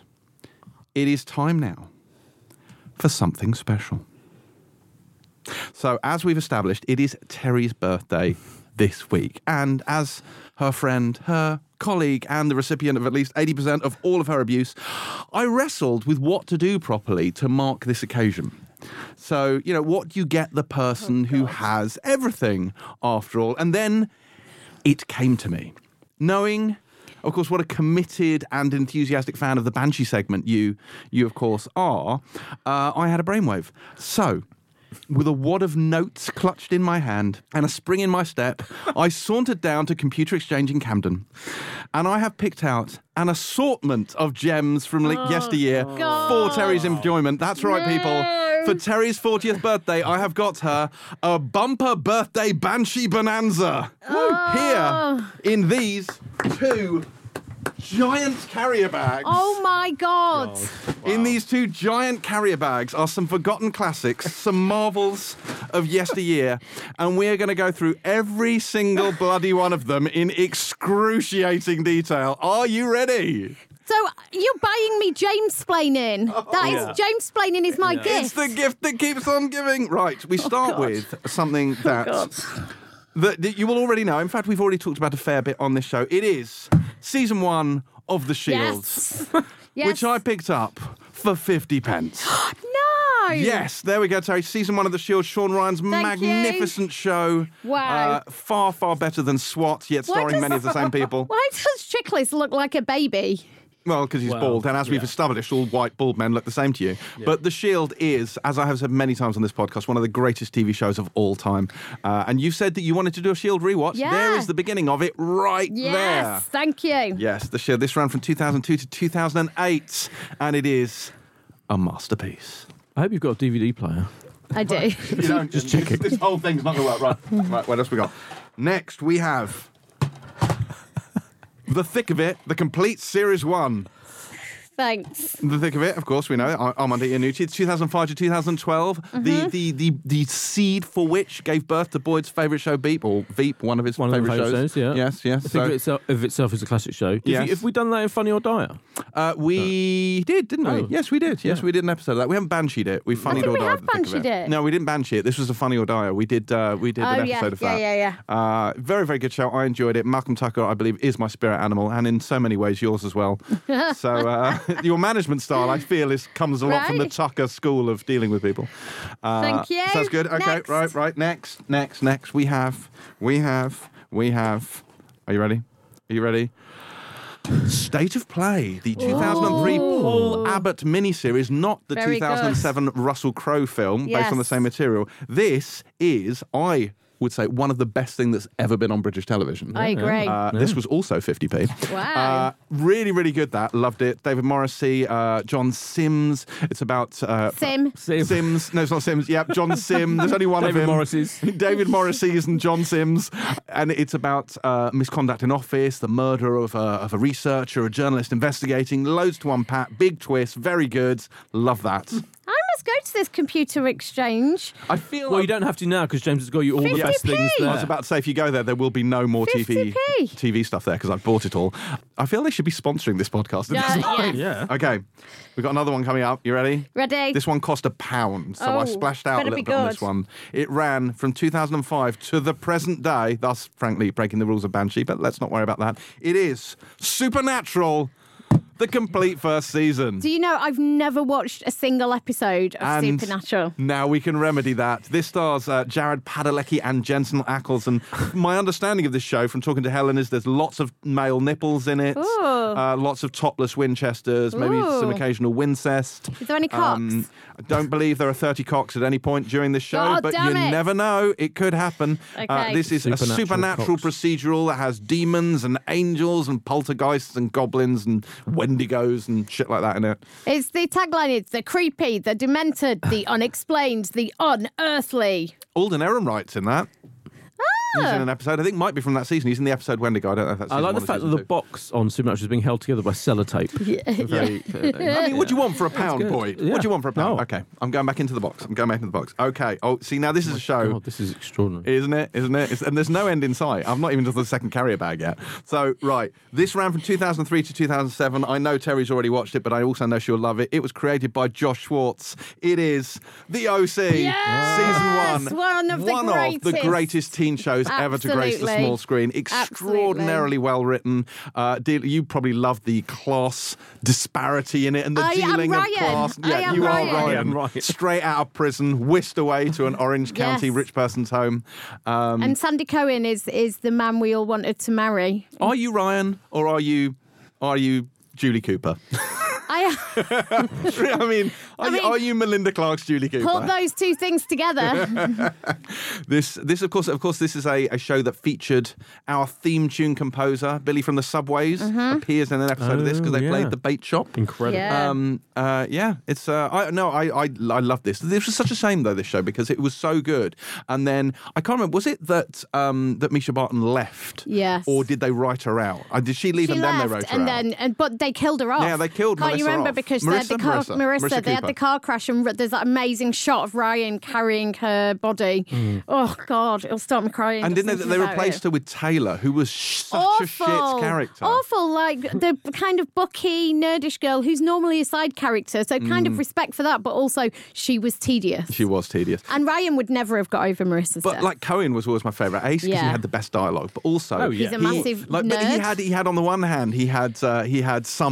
It is time now for something special. So, as we've established, it is Terry's birthday this week. And as her friend, her colleague, and the recipient of at least eighty percent of all of her abuse, I wrestled with what to do properly to mark this occasion. So, you know, what do you get the person who has everything, after all? And then it came to me. Knowing, of course, what a committed and enthusiastic fan of the Banshee segment you, you of course, are, uh, I had a brainwave. So, with a wad of notes clutched in my hand and a spring in my step, I sauntered down to Computer Exchange in Camden. And I have picked out an assortment of gems from li- yesteryear God. for Terry's enjoyment. That's right, people. For Terry's fortieth birthday, I have got her a bumper birthday Banshee Bonanza. Here in these two giant carrier bags. Oh my God. In these two giant carrier bags are some forgotten classics, some marvels of yesteryear, and we're going to go through every single bloody one of them in excruciating detail. Are you ready? So you're buying me James-splaining. That Yeah. is James-splaining is my Yeah. gift. It's the gift that keeps on giving. Right, we start God. with something that, God. that that you will already know. In fact, we've already talked about a fair bit on this show. It is season one of The Shield, Yes. Yes. which I picked up for fifty pence. No! Yes, there we go, Terry. Season one of The Shield, Sean Ryan's Thank magnificent show. Wow. Uh, far, far better than SWAT, yet Why starring does- many of the same people. Why does Chickless look like a baby? Well, because he's Well, bald, and as we've yeah. established, all white bald men look the same to you. But The Shield is, as I have said many times on this podcast, one of the greatest T V shows of all time. Uh, and you said that you wanted to do a Shield rewatch. Yeah. There is the beginning of it right Yes, there. thank you. Yes, The Shield. This ran from two thousand two to two thousand eight, and it is a masterpiece. I hope you've got a D V D player. I do. You don't just check it. This whole thing's not going to work. Right, right. What else we got? Next, we have The Thick of It, the complete series one. Thanks. The Thick of It, of course, we know it. Armando Iannucci, two thousand five to two thousand twelve. Mm-hmm. The, the the the seed for which gave birth to Boyd's favourite show, Beep, or Veep, one of his One of favourite the favourite shows. shows, yeah. Yes, yes. I think So, of, itself, of itself is a classic show. If, Yes. you, if we done that in Funny or Dire? uh, we did, didn't we? Oh. Yes, we did. Yes, Yeah. we did an episode of that. We haven't bansheed it. We funnied did or we died. have at the thick of bansheed it? No, we didn't banshee it. This was a Funny or Dire. We did. Uh, we did Oh, an yeah, episode of yeah, that. yeah, yeah. Uh, very, very good show. I enjoyed it. Malcolm Tucker, I believe, is my spirit animal, and in so many ways, yours as well. So uh, your management style, I feel, is comes a lot from the Right. Tucker school of dealing with people. Uh, Thank you. Sounds good. Okay, Next. right, right. Next, next, next. We have, we have, we have. Are you ready? Are you ready? State of Play, the two thousand three Paul Abbott miniseries, not the Very two thousand seven Russell Crowe film based on the Yes. same material. This is, I would say, one of the best things that's ever been on British television. I agree. Uh, This was also fifty p. Wow. Uh, really, really good, that. Loved it. David Morrissey, uh, John Sims. It's about... Uh, Sim. Sim. Sims. No, it's not Sims. Yep, John Sim. There's only one David of him. Morrissey's. David Morrissey's and John Sims. And it's about uh, misconduct in office, the murder of a, of a researcher, a journalist investigating. Loads to unpack. Big twist. Very good. Love that. I must go to this computer exchange. I feel... Well, you don't have to now because James has got you all the best fifty p. things there. I was about to say, if you go there, there will be no more T V fifty p. T V stuff there because I've bought it all. I feel they should be sponsoring this podcast. at this Yeah, point. yeah. Okay, we've got another one coming up. You ready? Ready? This one cost a pound, so I Oh, splashed out a better little be bit on this good. one. It ran from two thousand five to the present day, thus, frankly, breaking the rules of Banshee, but let's not worry about that. It is Supernatural, the complete first season. Do you know I've never watched a single episode of And Supernatural? now we can remedy that. This stars uh, Jared Padalecki and Jensen Ackles. And my understanding of this show from talking to Helen is there's lots of male nipples in it, Ooh. uh, lots of topless Winchesters, maybe Ooh. some occasional Wincest. Is there any cocks? Um, I don't believe there are thirty cocks at any point during this show, God but you damn it. never know. It could happen. Uh, Okay. this is a Supernatural supernatural cocks. procedural that has demons and angels and poltergeists and goblins and wendigos and shit like that in it. It's the tagline is the creepy, the demented, the unexplained, the unearthly. Alden Ehrenreit's in that. He's in an episode. I think might be from that season. He's in the episode Wendigo. I don't know if that's I season like one the or fact that season the two. box on Supernatural is being held together by sellotape. Very, uh, I mean, what do you want for a pound, good. Boyd? Yeah. What do you want for a pound? No. Okay, I'm going back into the box. I'm going back into the box. Okay. Oh, see, now this is a show. God, this is extraordinary. Isn't it? Isn't it? It's, and there's no end in sight. I've not even done the second carrier bag yet. So, right. This ran from two thousand three to two thousand seven. I know Terry's already watched it, but I also know she'll love it. It was created by Josh Schwartz. It is The O C. Yes! Season one. One of the One of the greatest. greatest teen shows ever to grace the Absolutely. small screen. Extraordinarily well written. Uh, deal, you probably love the class disparity in it and the I am dealing of Ryan. class. I Yeah, am you Ryan. are Ryan. I am Ryan. Straight out of prison, whisked away to an Orange County Yes. rich person's home. Um, And Sandy Cohen is is the man we all wanted to marry. Are you Ryan or are you are you Julie Cooper? I I mean, are, I you, mean, are you Melinda Clark's Julie Cooper? put those two things together. This, this, of course, of course, this is a, a show that featured our theme tune composer, Billy from the Subways, Mm-hmm. appears in an episode of this because Oh, they yeah. played The Bait Shop. Incredible. Yeah. Um, uh, yeah, it's uh, I no, I, I I love this. This was such a shame though, this show, because it was so good. And then I can't remember, was it that um, that Misha Barton left? Yes. Or did they write her out? Uh, did she leave She and left, then they wrote her and out? then, and, but they killed her off. Yeah, they killed Can't you Melissa remember off. because they had the Marissa? car, Marissa? Marissa, Marissa they had Cooper. the car crash, and there's that amazing shot of Ryan carrying her body. Mm. Oh God, it'll start me crying. And just didn't they, thinking they about replaced it. her with Taylor, who was sh- such Awful, a shit character. Awful, like the kind of bucky, nerdish girl who's normally a side character. So kind of respect for that, but also she was tedious. Mm. She was tedious. And Ryan would never have got over Marissa's But death. like Cohen was always my favourite ace because he Yeah. had the best dialogue. But also, Oh, yeah. He's a he- massive like, But he nerd. had he had on the one hand he had uh, he had Summer,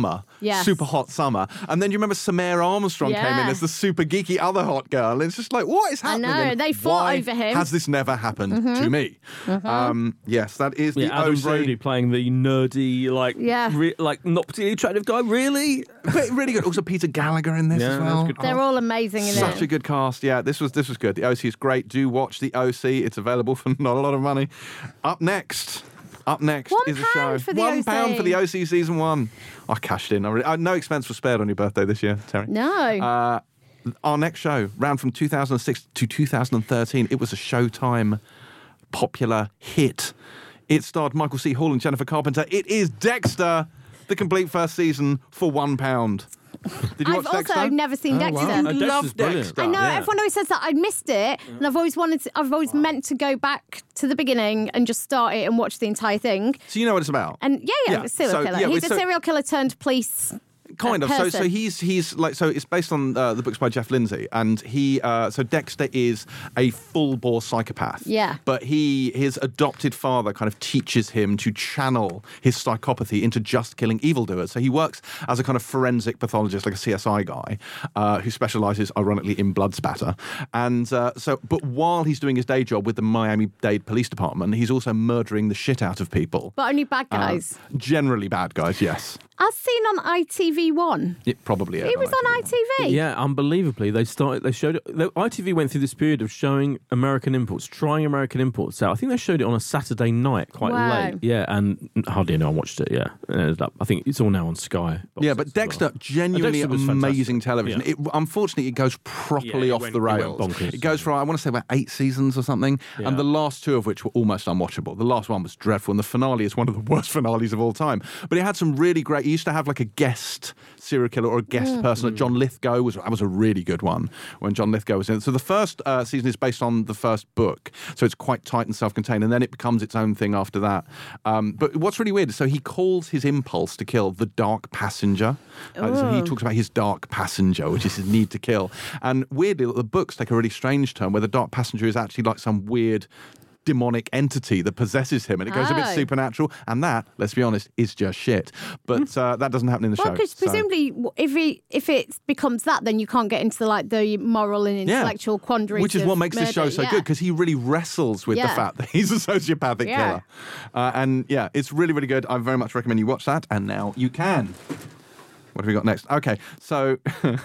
Yes. super hot summer. And then you remember Samara Armstrong came in Yeah. as the super geeky other hot girl. And it's just like, what is I happening? know, And they fought why over him. Mm-hmm. Has this never happened to me? Um, yes, that is the Yeah, Adam O C. Brody playing the nerdy, like, Yeah. re- like not particularly attractive guy. Really? But really good. Also, Peter Gallagher in this Yeah, as that's well. good. They're all amazing in Such it. a good cast. Yeah, this was this was good. The O C is great. Do watch the O C. It's available for not a lot of money. Up next. Up next One is a show. pound for the one O C. pound for the O C season one. I cashed in. I really, uh, no expense was spared on your birthday this year, Terry. No. Uh, our next show, ran from two thousand six to two thousand thirteen. It was a Showtime popular hit. It starred Michael C. Hall and Jennifer Carpenter. It is Dexter, the complete first season for one pound. Did you I've watch also Dexter? never seen Oh, Dexter. wow. You Dexter's love brilliant. Dexter. I know Yeah. everyone always says that. I missed it, and I've always wanted. To, I've always meant to go back to the beginning and just start it and watch the entire thing. So you know what it's about? And yeah, yeah, Yeah, serial so, killer. yeah, He's so- a serial killer turned police. Kind uh, of. So, so person. he's he's like so. It's based on uh, the books by Jeff Lindsay, and he uh, so Dexter is a full bore psychopath. Yeah. But he his adopted father kind of teaches him to channel his psychopathy into just killing evildoers. So he works as a kind of forensic pathologist, like a C S I guy, uh, who specialises, ironically, in blood spatter. And uh, so, but while he's doing his day job with the Miami-Dade Police Department, he's also murdering the shit out of people. But only bad Uh, guys. generally bad guys, yes. As seen on I T V one. It probably is. He was on I T V. Yeah, unbelievably, they started. They showed it. The, I T V went through this period of showing American imports, trying American imports out. I think they showed it on a Saturday night, quite Wow. late. Yeah, and hardly anyone watched it. Yeah, And it ended up- I think it's all now on Sky. Yeah, but Dexter, genuinely Dexter was fantastic. amazing television. Yeah. It, unfortunately, it goes properly Yeah, it off went- the it went rails. bonkers. It goes for, I want to say, about eight seasons or something, Yeah. and the last two of which were almost unwatchable. The last one was dreadful, and the finale is one of the worst finales of all time. But it had some really great. It used to have like a guest serial killer or a guest person. Like John Lithgow was that was a really good one when John Lithgow was in it. So the first uh, season is based on the first book, so it's quite tight and self-contained, and then it becomes its own thing after that. Um, but what's really weird is so he calls his impulse to kill the dark passenger. Uh, so he talks about his dark passenger, which is his need to kill. And weirdly, the books take a really strange turn where the dark passenger is actually like some weird demonic entity that possesses him, and it goes a bit Oh. supernatural, and that, let's be honest, is just shit. But uh, that doesn't happen in the Well, show. because so- presumably, w- if it if it becomes that, then you can't get into the, like the moral and Yeah. intellectual quandaries. Which is of what makes this show murder. so Yeah. good, because he really wrestles with the Yeah. fact that he's a sociopathic Yeah. killer. Uh, and yeah, it's really, really good. I very much recommend you watch that, and now you can. What have we got next? Okay, so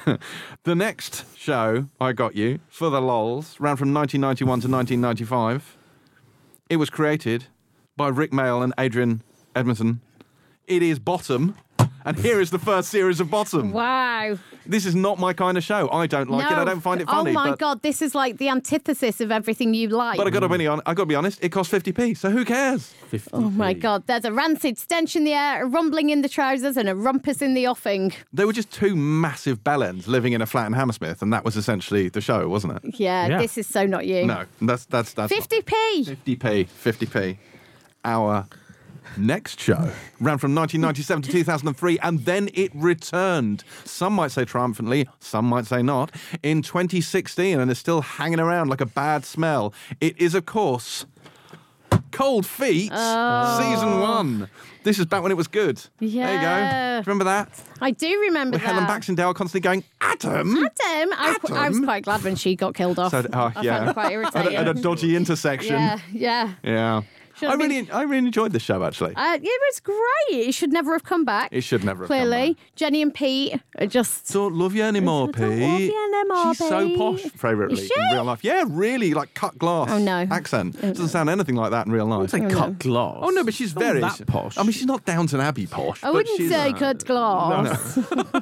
the next show I got you for the lols ran from nineteen ninety-one to nineteen ninety-five. It was created by Rick Mayall and Adrian Edmondson. It is Bottom, and here is the first series of Bottom. Wow. This is not my kind of show. I don't like it. I don't find it funny. Oh my but, god, this is like the antithesis of everything you like. But I got to be honest. I got to be honest. It cost fifty p. So who cares? fifty Oh my god, there's a rancid stench in the air, a rumbling in the trousers, and a rumpus in the offing. They were just two massive bellends living in a flat in Hammersmith, and that was essentially the show, wasn't it? Yeah, Yeah. this is so not you. No, that's that's that's not- fifty p. fifty p. fifty p. Our next show ran from nineteen ninety-seven to two thousand three, and then it returned. Some might say triumphantly, some might say not, in twenty sixteen, and is still hanging around like a bad smell. It is, of course, Cold Feet, season one. This is back when it was good. There you Yeah. go. Remember that? I do remember With that. Helen Baxendale constantly going, Adam! Adam, I, I was Adam? quite glad when she got killed off. So, oh, I yeah. found it quite At irritating. a, at a dodgy intersection. yeah, yeah. Yeah. Should I have been- really, I really enjoyed the show, actually. Uh, it was great. It should never have come back. It should never have come Clearly, back. Jenny and Pete are just. Don't love you anymore, Don't Pete. love you anymore, She's so Pete. posh, favourably, Is she? in real life. Yeah, really, like cut glass Oh, no. accent. Doesn't sound anything like that in real life. It's like cut glass. Oh, no, but she's Not very... that posh. I mean, she's not Downton Abbey posh. I but wouldn't she's, say uh, cut glass.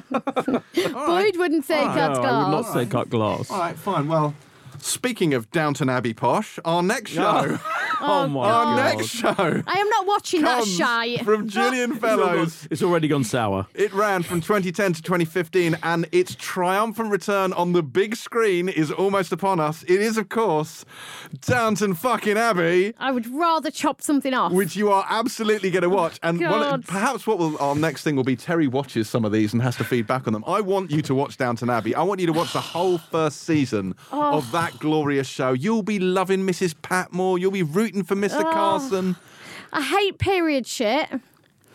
Boyd wouldn't say All right. cut No, glass. I would not say cut glass. All right, fine. Well, speaking of Downton Abbey posh, our next show... Oh my our god. next show I am not watching that comes shy. from Gillian It's all gone- Fellows. It's already gone sour. It ran from twenty ten to twenty fifteen, and its triumphant return on the big screen is almost upon us. It is, of course, Downton fucking Abbey, I would rather chop something off. which you are absolutely going to watch. And one, God. perhaps what will, our next thing will be Terry watches some of these and has to feed back on them. I want you to watch Downton Abbey. I want you to watch the whole first season Oh. of that glorious show. You'll be loving Missus Patmore. You'll be rooting for Mister Oh. Carson. I hate period shit.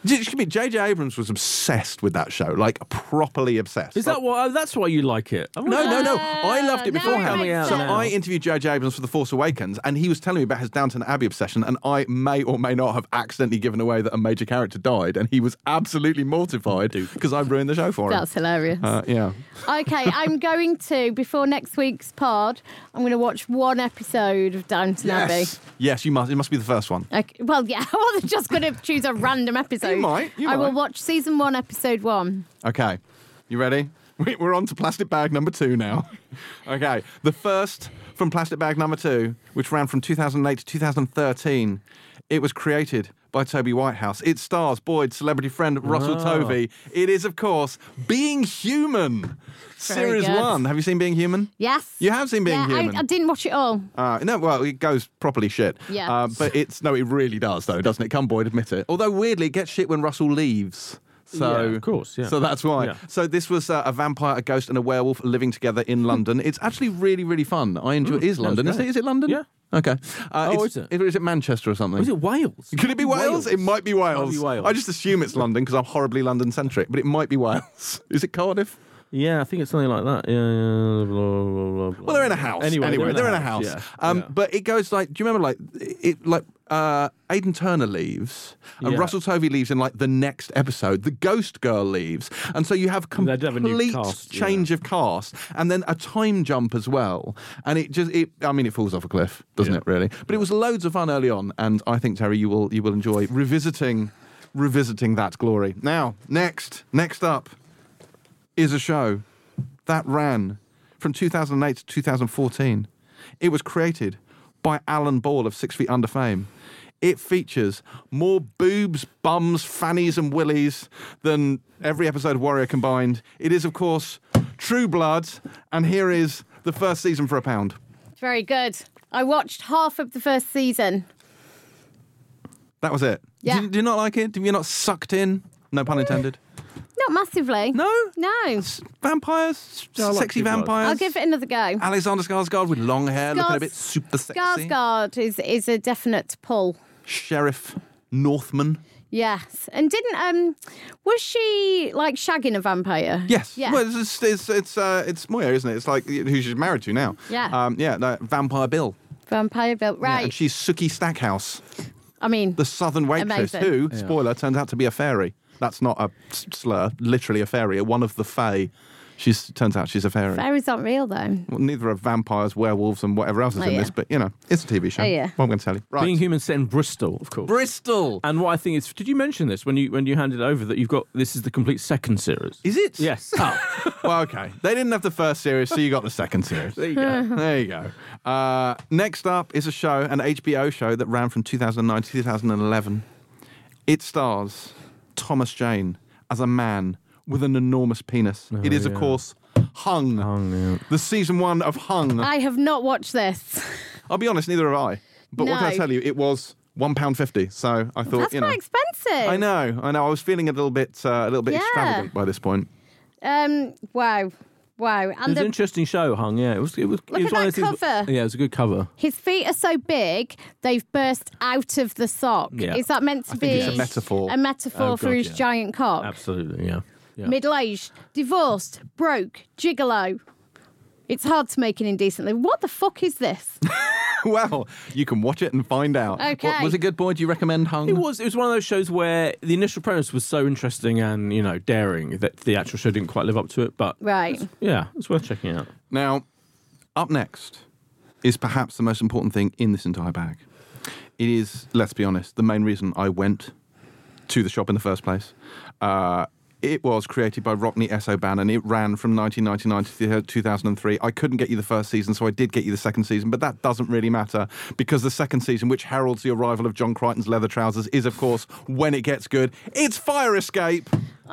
J J Abrams was obsessed with that show, like properly obsessed. Is like, that why? That's why you like it? I No, no, no. I loved it now it beforehand. makes out So now. I interviewed J J Abrams for The Force Awakens, and he was telling me about his Downton Abbey obsession, and I may or may not have accidentally given away that a major character died, and he was absolutely mortified because I ruined the show for him. That's hilarious. Uh, yeah. Okay, I'm going to, before next week's pod, I'm going to watch one episode of Downton Abbey. Yes. Yes, you must. It must be the first one. Okay, well, yeah, I wasn't just going to choose a random episode. You might, you I will might. watch season one, episode one. Okay. You ready? We- We're on to plastic bag number two now. Okay. The first from plastic bag number two, which ran from two thousand eight to two thousand thirteen, it was created by Toby Whitehouse. It stars Boyd's celebrity friend Russell Oh. Tovey. It is, of course, Being Human. Series good. one. Have you seen Being Human? Yes. You have seen Being yeah, Human. I, I didn't watch it all. Uh, no, well, it goes properly shit. Yeah. Uh, but it's, no, it really does, though, doesn't it? Come, Boyd, admit it. Although, weirdly, it gets shit when Russell leaves. So, Yeah, of course, yeah. So that's why. Yeah. So this was uh, a vampire, a ghost, and a werewolf living together in London. It's actually really, really fun. I enjoy. Mm, Is that was London? Is great. it? Is it London? Yeah. Okay. Uh, Oh, it's, is it? Is it Manchester or something? Was it Wales? Could it be Wales? It might be Wales. Might be Wales. I just assume it's London because I'm horribly London-centric, but it might be Wales. Is it Cardiff? Yeah, I think it's something like that. Yeah, yeah. Blah, blah, blah, blah. Well, they're in a house. Anyway, anyway they're, in a house. Yeah. Um, yeah. But it goes like, do you remember like it like uh, Aidan Turner leaves and Yeah. Russell Tovey leaves in like the next episode. The Ghost Girl leaves, and so you have They'd have a new complete cast, change yeah. of cast, and then a time jump as well. And it just, it, I mean, it falls off a cliff, doesn't Yeah. it? Really. But it was loads of fun early on, and I think Terry, you will you will enjoy revisiting revisiting that glory. Now, next, next up is a show that ran from two thousand eight to two thousand fourteen. It was created by Alan Ball of Six Feet Under fame. It features more boobs, bums, fannies and willies than every episode of Warrior combined. It is, of course, True Blood, and here is the first season for a pound. Very good. I watched half of the first season. That was it. Yeah. Did, did you not like it? Did you not sucked in? No pun intended. Not massively. No? No. Vampires? Yeah, I like Sexy True Blood. vampires? I'll give it another go. Alexander Skarsgård with long hair, looking a bit super sexy. Skarsgård is, is a definite pull. Sheriff Northman. Yes. And didn't, um, was she like shagging a vampire? Yes. Yeah. Well, it's it's it's uh, it's Moya, isn't it? It's like who she's married to now. Yeah. Um, yeah. No, Vampire Bill. Vampire Bill. Yeah, Right. and she's Sookie Stackhouse, I mean, the Southern waitress, Amazing. who, spoiler, turns out to be a fairy. That's not a s- slur. Literally a fairy. One of the fae. She's turns out she's a fairy. fairies aren't real though. Well, neither are vampires, werewolves, and whatever else is Oh, in yeah. this. But you know, it's a T V show. Oh, yeah. What I'm going to tell you. Right. Being Human set in Bristol, of course. Bristol. And what I think is, did you mention this when you when you handed it over that you've got this is the complete second series? Is it? Yes. Oh, Well, okay. They didn't have the first series, so you got the second series. there you go. There you go. Uh, next up is a show, an H B O show that ran from two thousand nine to two thousand eleven. It stars Thomas Jane as a man with an enormous penis. it is, of yeah. course, Hung. Hung, yeah. The season one of Hung. I have not watched this. I'll be honest, neither have I. But what can I No. tell you? It was one pound fifty. So I thought, That's you know. quite expensive. I know, I know. I was feeling a little bit, uh, a little bit Yeah. extravagant by this point. Um, wow. Wow. It And was an the, interesting show, Hung. Yeah, it was. It was. Look it was at one that of those things- cover. Yeah, it was a good cover. his feet are so big, they've burst out of the sock. Yeah. Is that meant to I be think it's a metaphor. a metaphor Oh, for God, his yeah. giant cock? Absolutely. Yeah. Yeah. Middle-aged, divorced, broke, gigolo. It's hard to make it indecently. What the fuck is this? Well, you can watch it and find out. Okay. What- was it good, boy? Do you recommend Hung? It was. It was one of those shows where the initial premise was so interesting and you know daring that the actual show didn't quite live up to it. But Right. yeah, it's worth checking out. Now, up next is perhaps the most important thing in this entire bag. It is, let's be honest, the main reason I went to the shop in the first place. Uh, it was created by Rockney S. O'Bannon. It ran from nineteen ninety-nine to two thousand three. I couldn't get you the first season, so I did get you the second season, but that doesn't really matter because the second season, which heralds the arrival of John Crichton's leather trousers, is, of course, when it gets good. It's Fire Escape.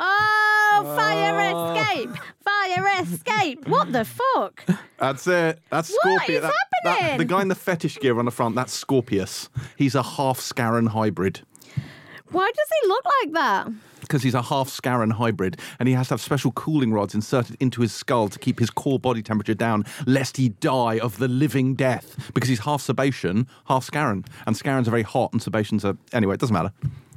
Oh, fire escape! Fire escape! What the fuck? That's it. That's What Scorpius. is That- that- happening? the guy in the fetish gear on the front, that's Scorpius. He's a half Scarron hybrid. Why does he look like that? Because he's a half Scarron hybrid, and he has to have special cooling rods inserted into his skull to keep his core body temperature down, lest he die of the living death. Because he's half Sebacean, half Scarron. And Scarron's are very hot, and Sebaceans are... Anyway, it doesn't matter.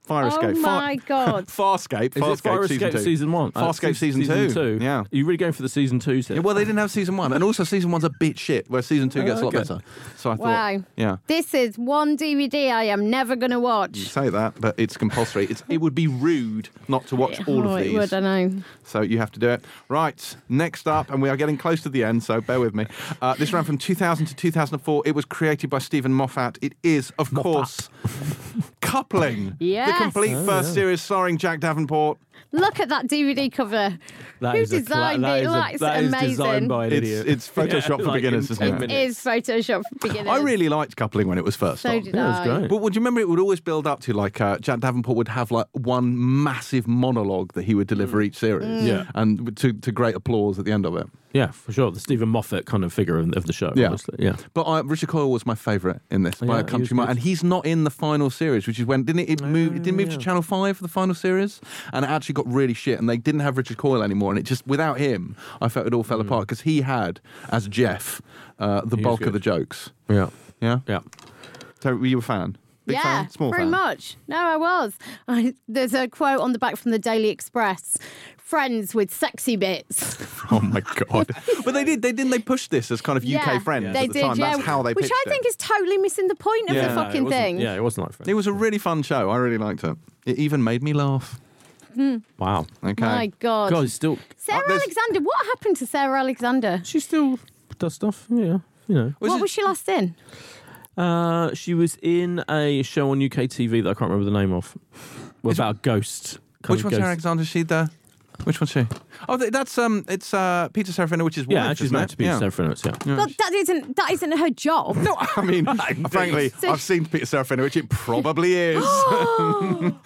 Fire Oh Escape. my God. Farscape. Is it Fire Farscape season Escape two. season one? Uh, Farscape se- season, season two. two. Yeah. Are you really going for the season two? Yeah, well, they didn't have season one, and also season one's a bit shit, where season two gets a lot okay. better. So I thought, Wow. yeah, This is one D V D I am never going to watch. you say that, but it's compulsory. It's, it would be rude not to watch all oh, of it these. would, I know. So you have to do it. Right, next up, and we are getting close to the end, so bear with me. Uh, this ran from two thousand to two thousand four. It was created by Stephen Moffat. It is, of course, Coupling. Yes. The complete Oh, first yeah. series starring Jack Davenport. Look at that D V D cover. That Who is a cla- designed that it? is a- Looks that is amazing. designed by an It's, idiot. it's Photoshop Yeah, for like beginners, in isn't ten it? minutes. Is Photoshop for beginners. I really liked Coupling when it was first So on. did Yeah, it was I. great. But would you remember it would always build up to like uh, Jack Davenport would have like one massive monologue that he would deliver each series, Yeah. and to, to great applause at the end of it. Yeah, for sure. The Stephen Moffat kind of figure of, of the show. Yeah. Honestly. Yeah. But uh, Richard Coyle was my favourite in this by Yeah, a he was country mile, good. and he's not in the final series, which is when didn't it, it move? It didn't move to yeah. Channel Five for the final series, and it actually got really shit, and they didn't have Richard Coyle anymore, and it just without him, I felt it all fell apart because he had as Jeff uh, the He was bulk of good. the jokes. Yeah. Yeah, Yeah. so were you a fan? Big yeah, fan? Small very fan? much. No, I was. I, there's a quote on the back from the Daily Express. Friends with sexy bits. Oh my god! But they did. They didn't. They pushed this as kind of U K Yeah, friends they at the did, time. yeah. That's how they Which pitched I think it. is totally missing the point of Yeah, the no, it fucking wasn't- thing. Yeah, it wasn't like Friends. It was a really fun show. I really liked it. It even made me laugh. Wow. Okay. My God. God, it's still. Sarah Uh, there's- Alexander. What happened to Sarah Alexander? She still does stuff. Yeah. You know. Was what it- was she last in? Uh, she was in a show on U K T V that I can't remember the name of. Well, Is- about a ghost. kind Which of one's ghost. Sarah Alexander? Is she the? Which one's she? Oh, th- that's um, it's uh, Peter Serafinowicz, which is Yeah, wife, she's isn't married it? to Peter yeah. Serafinowicz, yeah. But that isn't that isn't her job. No, I mean, frankly, So- I've seen Peter Serafinowicz. It probably is. Oh,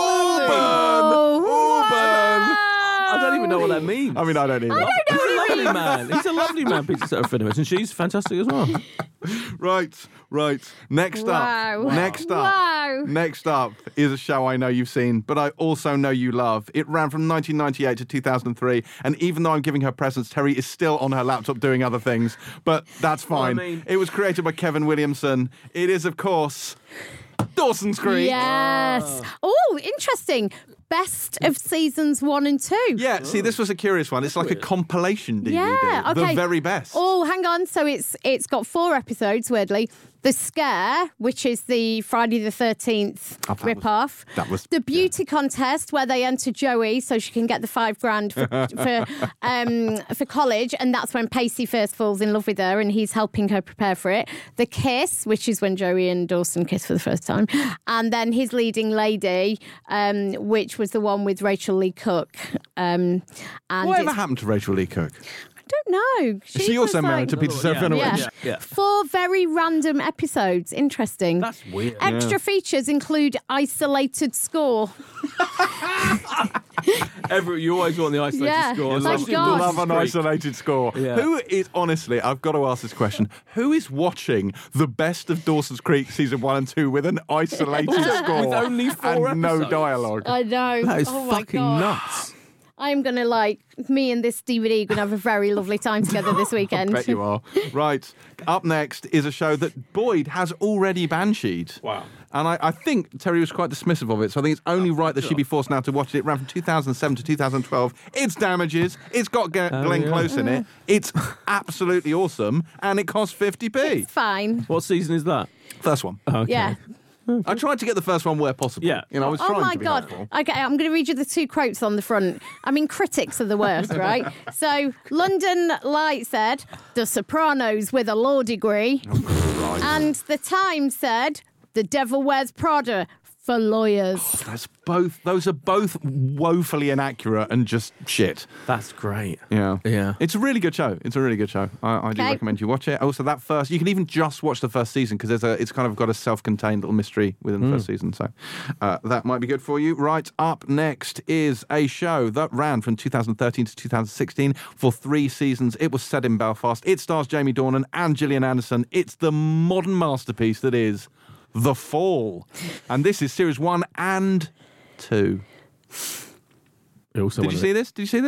Auburn! I don't even know what that means. I mean, I don't either. I don't know He's a what it lovely means. man. He's a lovely man, Peter Serafinowicz, and she's fantastic as well. Right, right. Next Wow. up, next up, Wow. next up is a show I know you've seen, but I also know you love. It ran from nineteen ninety-eight to two thousand three, and even though I'm giving her presents, Terry is still on her laptop doing other things, but that's fine. I mean- It was created by Kevin Williamson. It is, of course, Dawson's Creek. Yes. Oh, interesting. Best of seasons one and two. Yeah, see, this was a curious one. It's like a compilation D V D. Yeah, okay. The very best. Oh, hang on. So it's it's got four episodes, weirdly. The Scare, which is the Friday the thirteenth Oh, that rip-off. was- that was- The Beauty Contest, where they enter Joey so she can get the five grand for for, um, for college. And that's when Pacey first falls in love with her and he's helping her prepare for it. The Kiss, which is when Joey and Dawson kiss for the first time. And then His Leading Lady, um, which was the one with Rachel Lee Cook. Um, and Whatever it's- happened to Rachel Lee Cook? I don't know. Is she was also married to like- Peter Yeah, Serafinowicz? Yeah. Yeah, yeah. Four very random episodes. Interesting. That's weird. Extra features include isolated score. Every, you always want the isolated Yeah. score. Oh my especially God. Dawson's Love an Creek. isolated score. Yeah. Who is, honestly, I've got to ask this question. Who is watching the best of Dawson's Creek season one and two with an isolated score? With only four and no episodes? dialogue? I know. That is oh my fucking God. nuts. I'm going to like, me and this D V D are going to have a very lovely time together this weekend. Bet you are. Right. Up next is a show that Boyd has already bansheed. Wow. And I, I think Terry was quite dismissive of it, so I think it's only right that she be forced now to watch it. It ran from two thousand seven to two thousand twelve. It's Damages. It's got G- Glenn yeah. Close in it. It's absolutely awesome, and it costs fifty p. It's fine. What season is that? First one. Okay. Yeah. I tried to get the first one where possible. Yeah. You know, I was Oh trying my to be God. helpful. Okay, I'm going to read you the two quotes on the front. I mean, critics are the worst, right? So, London Light said, The Sopranos with a law degree. And The Times said, The Devil Wears Prada for lawyers. That's both. Those are both woefully inaccurate and just shit. That's great. Yeah, Yeah. It's a really good show. It's a really good show. I, I do Okay. recommend you watch it. Also, that first, you can even just watch the first season because there's a. It's kind of got a self-contained little mystery within the first season. So uh, that might be good for you. Right up next is a show that ran from two thousand thirteen to two thousand sixteen for three seasons. It was set in Belfast. It stars Jamie Dornan and Gillian Anderson. It's the modern masterpiece that is The Fall, and this is series one and two. It also Did won you an- see this? Did you see this?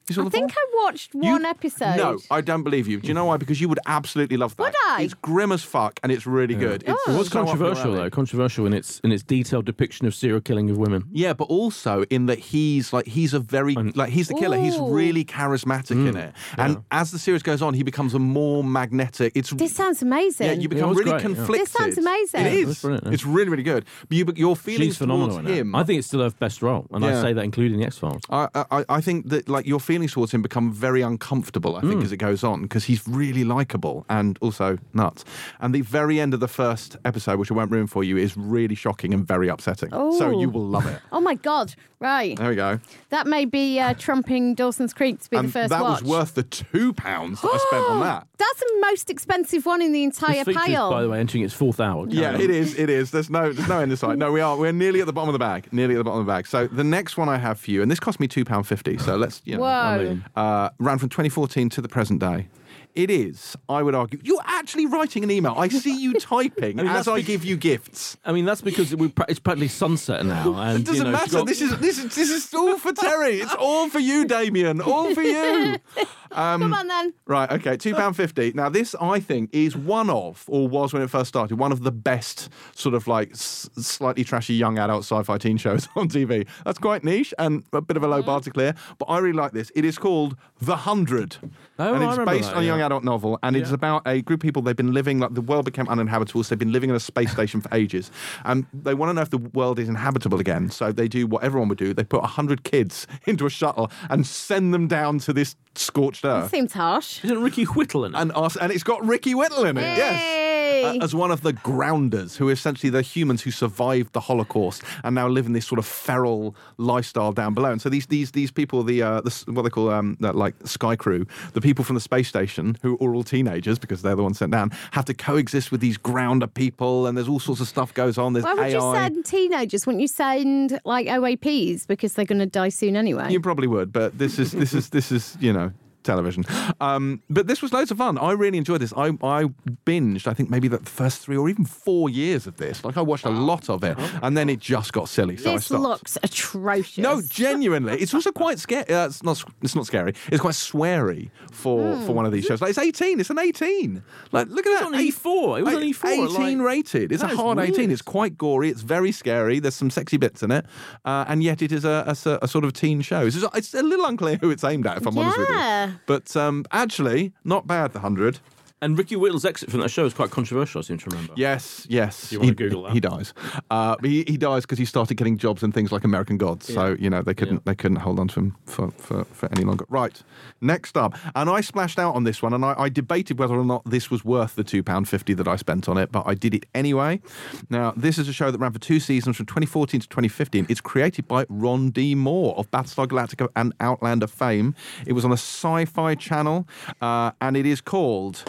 You saw I the think four? I watched You- one episode. No, I don't believe you. Do you know why? Because you would absolutely love that. Would I? It's grim as fuck, and it's really good. It's Oh. It was so up your controversial alley. though. Controversial in its in its detailed depiction of serial killing of women. Yeah, but also in that he's like he's a very like he's the killer. He's Ooh. really charismatic in it, and as the series goes on, he becomes a more magnetic. It's This sounds amazing. yeah, you become was really great, yeah. conflicted. This sounds amazing. It Yeah, is. that's brilliant, yeah. It's really really good. But you, but your feelings She's phenomenal towards in him. it. I think it's still her best role, and Yeah. I say that including the X Files. I, I I think that like your feelings towards him become very uncomfortable. I think Mm. as it goes on because he's really likable and also nuts. And the very end of the first episode, which I won't ruin for you, is really shocking and very upsetting. So Oh. you will love it. Oh my God! Right, There we go. that may be uh, trumping Dawson's Creek to be And the first that watch. was worth the two pounds that I spent on that. That's the most expensive one in the entire This feature's, pile. by the way, entering its fourth hour. Yeah, Carry on. it is. It is. There's no, there's no end in sight. No, we are. We're nearly at the bottom of the bag. Nearly at the bottom of the bag. So the next one I have for you, and this cost me two pound fifty. So let's, you know, Whoa! I mean, uh, ran from twenty fourteen to the present day. It is, I would argue, you're actually writing an email. I see you typing I mean, as that's I be- give you gifts. I mean, that's because we pra- it's practically sunset now. And, It doesn't you know, she's matter. got- This is this is this is all for Terry. It's all for you, Damien. All for you. Come on then. Right, okay, two pounds fifty. Now, this, I think, is one of, or was when it first started, one of the best sort of like s- slightly trashy young adult sci-fi teen shows on T V. That's quite niche and a bit of a low bar to clear, but I really like this. It is called The Hundred. Oh, and I it's remember based that, on a young yeah. adult novel, and it's Yeah. about a group of people. They've been living, like, the world became uninhabitable, so they've been living in a space station for ages. And they want to know if the world is inhabitable again, so they do what everyone would do. They put one hundred kids into a shuttle and send them down to this scorched earth. Seems harsh. Isn't Ricky Whittle in it? And, ask, and it's got Ricky Whittle in it, yes. Hey! Uh, as one of the grounders, who are essentially the humans who survived the Holocaust and now live in this sort of feral lifestyle down below. And so these these these people, the, uh, the what they call um, the, like Sky Crew, the people from the space station who are all teenagers because they're the ones sent down, have to coexist with these grounder people, and there's all sorts of stuff goes on. There's Why would A I. you send teenagers? Wouldn't you send like O A Ps because they're going to die soon anyway? You probably would, but this is this is this is you know television. Um, but this was loads of fun. I really enjoyed this. I I binged. I think maybe the first three or even four years of this. Like I watched a lot of it, and then it just got silly. So I this stopped. looks atrocious. No, genuinely, it's also quite scary. Uh, it's not. It's not scary. It's quite sweary for Hmm. for one of these shows. Like it's eighteen. It's an eighteen. Like look at that. on E four. It was on E four, Eighteen like- rated. It's a That is hard weird. eighteen. It's quite gory. It's very scary. There's some sexy bits in it, uh, and yet it is a, a s- a sort of teen show. It's, it's a little unclear who it's aimed at, if I'm honest with you. Yeah. But um, actually, not bad. The hundred. And Ricky Whittle's exit from that show is quite controversial, I seem to remember. Yes, yes. You wanna he, Google that? He dies. Uh, but he, he dies because he started getting jobs in things like American Gods. So you know they couldn't Yeah. they couldn't hold on to him for, for, for any longer. Right. Next up, and I splashed out on this one, and I, I debated whether or not this was worth the two pound fifty that I spent on it, but I did it anyway. Now this is a show that ran for two seasons from twenty fourteen to twenty fifteen. It's created by Ron D. Moore of Battlestar Galactica and Outlander fame. It was on a Sci-Fi channel, uh, and it is called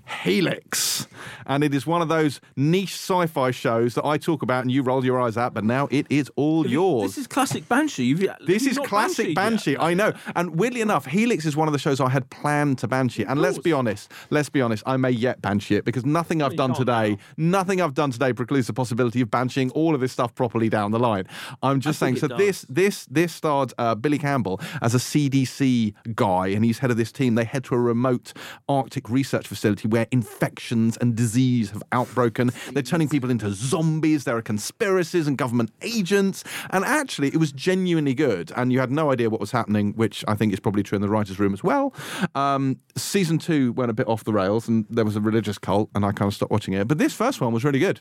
Helix, and it is one of those niche sci-fi shows that I talk about and you roll your eyes at, but now it is all yours. This is classic Banshee. You've, This you've is not classic Bansheed Banshee, yet. I know. And weirdly enough, Helix is one of the shows I had planned to Banshee. And let's course. be honest, let's be honest, I may yet Banshee it because nothing I've you done can't today, now. nothing I've done today precludes the possibility of Bansheeing all of this stuff properly down the line. I'm just I saying, think so it this this this starred uh, Billy Campbell as a C D C guy, and he's head of this team. They head to a remote Arctic research facility where infections and disease have outbroken. They're turning people into zombies. There are conspiracies and government agents. And actually, it was genuinely good. And you had no idea what was happening, which I think is probably true in the writer's room as well. Um, season two went a bit off the rails, and there was a religious cult, and I kind of stopped watching it. But this first one was really good.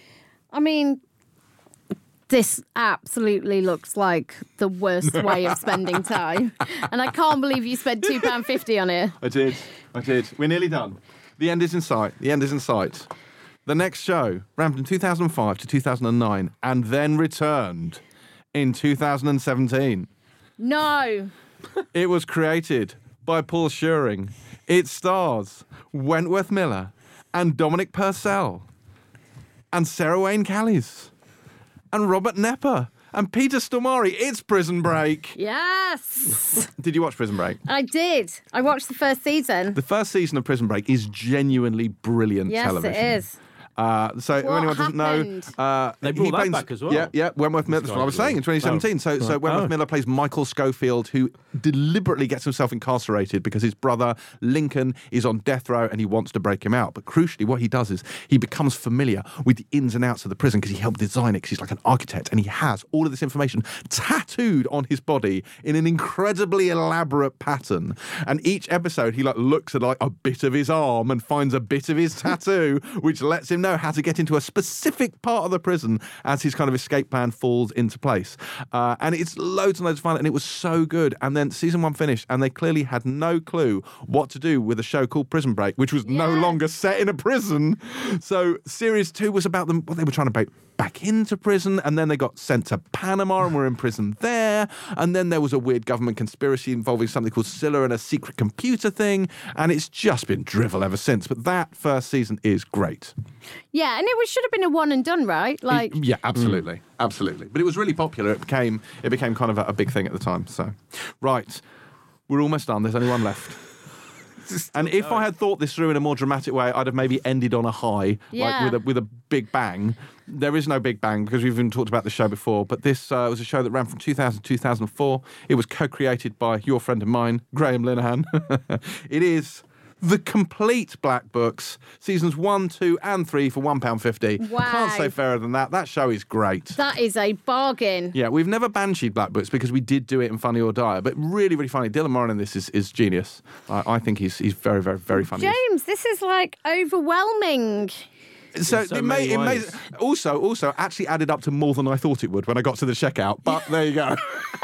I mean, this absolutely looks like the worst way of spending time. And I can't believe you spent two pounds fifty on it. I did. I did. We're nearly done. The end is in sight. The end is in sight. The next show ran from two thousand five to two thousand nine and then returned in two thousand seventeen. No. It was created by Paul Scheuring. It stars Wentworth Miller and Dominic Purcell and Sarah Wayne Callies and Robert Nepper and Peter Stormare. It's Prison Break. Yes. Did you watch Prison Break? I did. I watched the first season. The first season of Prison Break is genuinely brilliant Yes, television. it is. Uh, so if What anyone doesn't happened? know, uh, They brought he that plays- back as well. Yeah, yeah. Wentworth Miller. That's what I was saying in twenty seventeen. So, so right. Wentworth Oh. Miller plays Michael Schofield, who deliberately gets himself incarcerated because his brother Lincoln is on death row and he wants to break him out. But crucially, what he does is he becomes familiar with the ins and outs of the prison because he helped design it. Because he's like an architect, and he has all of this information tattooed on his body in an incredibly elaborate pattern. And each episode, he like looks at like a bit of his arm and finds a bit of his tattoo, which lets him know how to get into a specific part of the prison as his kind of escape plan falls into place. Uh, and it's loads and loads of fun, and it was so good. And then season one finished, and they clearly had no clue what to do with a show called Prison Break, which was no Yeah. longer set in a prison. So series two was about them, what they were trying to break back into prison, and then they got sent to Panama and were in prison there. And then there was a weird government conspiracy involving something called Scylla and a secret computer thing. And it's just been drivel ever since. But that first season is great. Yeah, and it was, should have been a one and done, right? Like, Yeah, absolutely, absolutely. But it was really popular. It became it became kind of a, a big thing at the time. So, right, we're almost done. There's only one left. And if I had thought this through in a more dramatic way, I'd have maybe ended on a high, Yeah. like with a with a big bang. There is no big bang because we've even talked about the show before. But this uh, was a show that ran from two thousand to two thousand four. It was co-created by your friend of mine, Graham Linehan. It is the complete Black Books, seasons one, two, and three for one pound fifty. Wow. Can't say fairer than that. That show is great. that is a bargain. Yeah, we've never bansheed Black Books because we did do it in Funny or Die, but really, really funny. Dylan Moran in this is, is genius. I, I think he's he's very, very, very funny. James, this is like overwhelming. So, In so it may, many it may ways. also also actually added up to more than I thought it would when I got to the checkout. But there you go.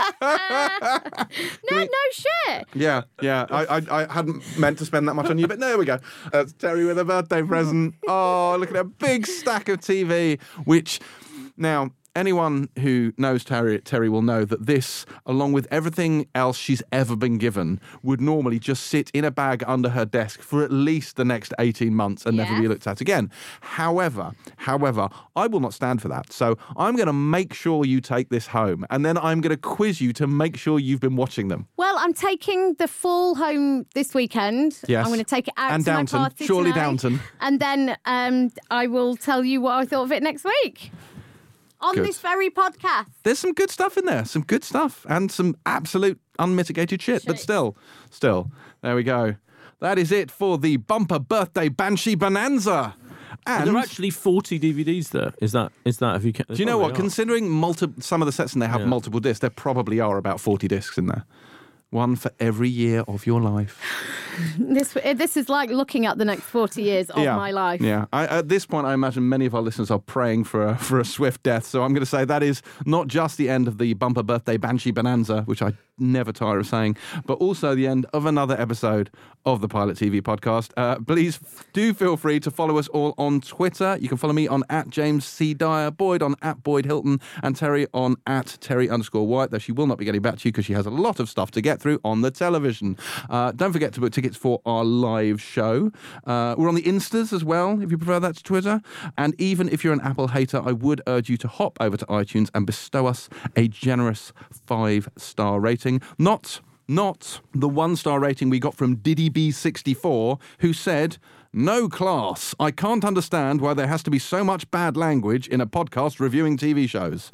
No, no shit. Yeah, yeah. I, I I hadn't meant to spend that much on you, but there we go. That's Terry with a birthday present. Oh, look at a big stack of T V. Which now. Anyone who knows Terry, Terry will know that this, along with everything else she's ever been given, would normally just sit in a bag under her desk for at least the next eighteen months and never Yeah. be looked at again. However, however, I will not stand for that. So I'm going to make sure you take this home, and then I'm going to quiz you to make sure you've been watching them. Well, I'm taking the full home this weekend. Yes. I'm going to take it out And to Downton. my party Surely tonight. Downton. And then um, I will tell you what I thought of it next week. On Good. this very podcast. There's some good stuff in there, some good stuff, and some absolute unmitigated shit. But Shit. still, still, there we go. That is it for the bumper birthday Banshee Bonanza. Are And there actually forty D V Ds there? Is that is that? Have you? do you know what? Considering multi- some of the sets and they have Yeah. multiple discs, there probably are about forty discs in there. One for every year of your life. This this is like looking at the next forty years of yeah. my life. Yeah. I, at this point, I imagine many of our listeners are praying for a, for a swift death. So I'm going to say that is not just the end of the bumper birthday Banshee Bonanza, which I never tire of saying, but also the end of another episode of the Pilot T V podcast. Uh, please do feel free to follow us all on Twitter. You can follow me on at James C. Dyer, Boyd on at Boyd Hilton, and Terry on at Terry underscore White, though she will not be getting back to you because she has a lot of stuff to get through on the television. Uh, don't forget to book tickets for our live show. Uh, we're on the Instas as well, if you prefer that to Twitter. And even if you're an Apple hater, I would urge you to hop over to iTunes and bestow us a generous five-star rating. Not... Not the one-star rating we got from Diddy B sixty-four, who said, "No class. I can't understand why there has to be so much bad language in a podcast reviewing T V shows."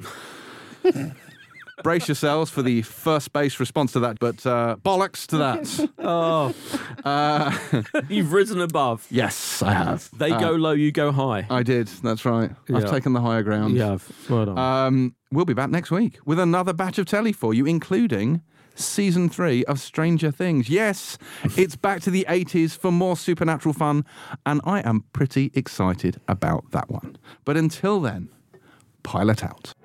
Brace yourselves for the first base response to that, but uh, bollocks to that. Oh, Uh, you've risen above. yes, I have. They Uh, go low, you go high. I did. That's right. I've Yeah. taken the higher ground. You have. Well done. Um, we'll be back next week with another batch of telly for you, including season three of Stranger Things. Yes, it's back to the eighties for more supernatural fun, and I am pretty excited about that one. But until then, pilot out.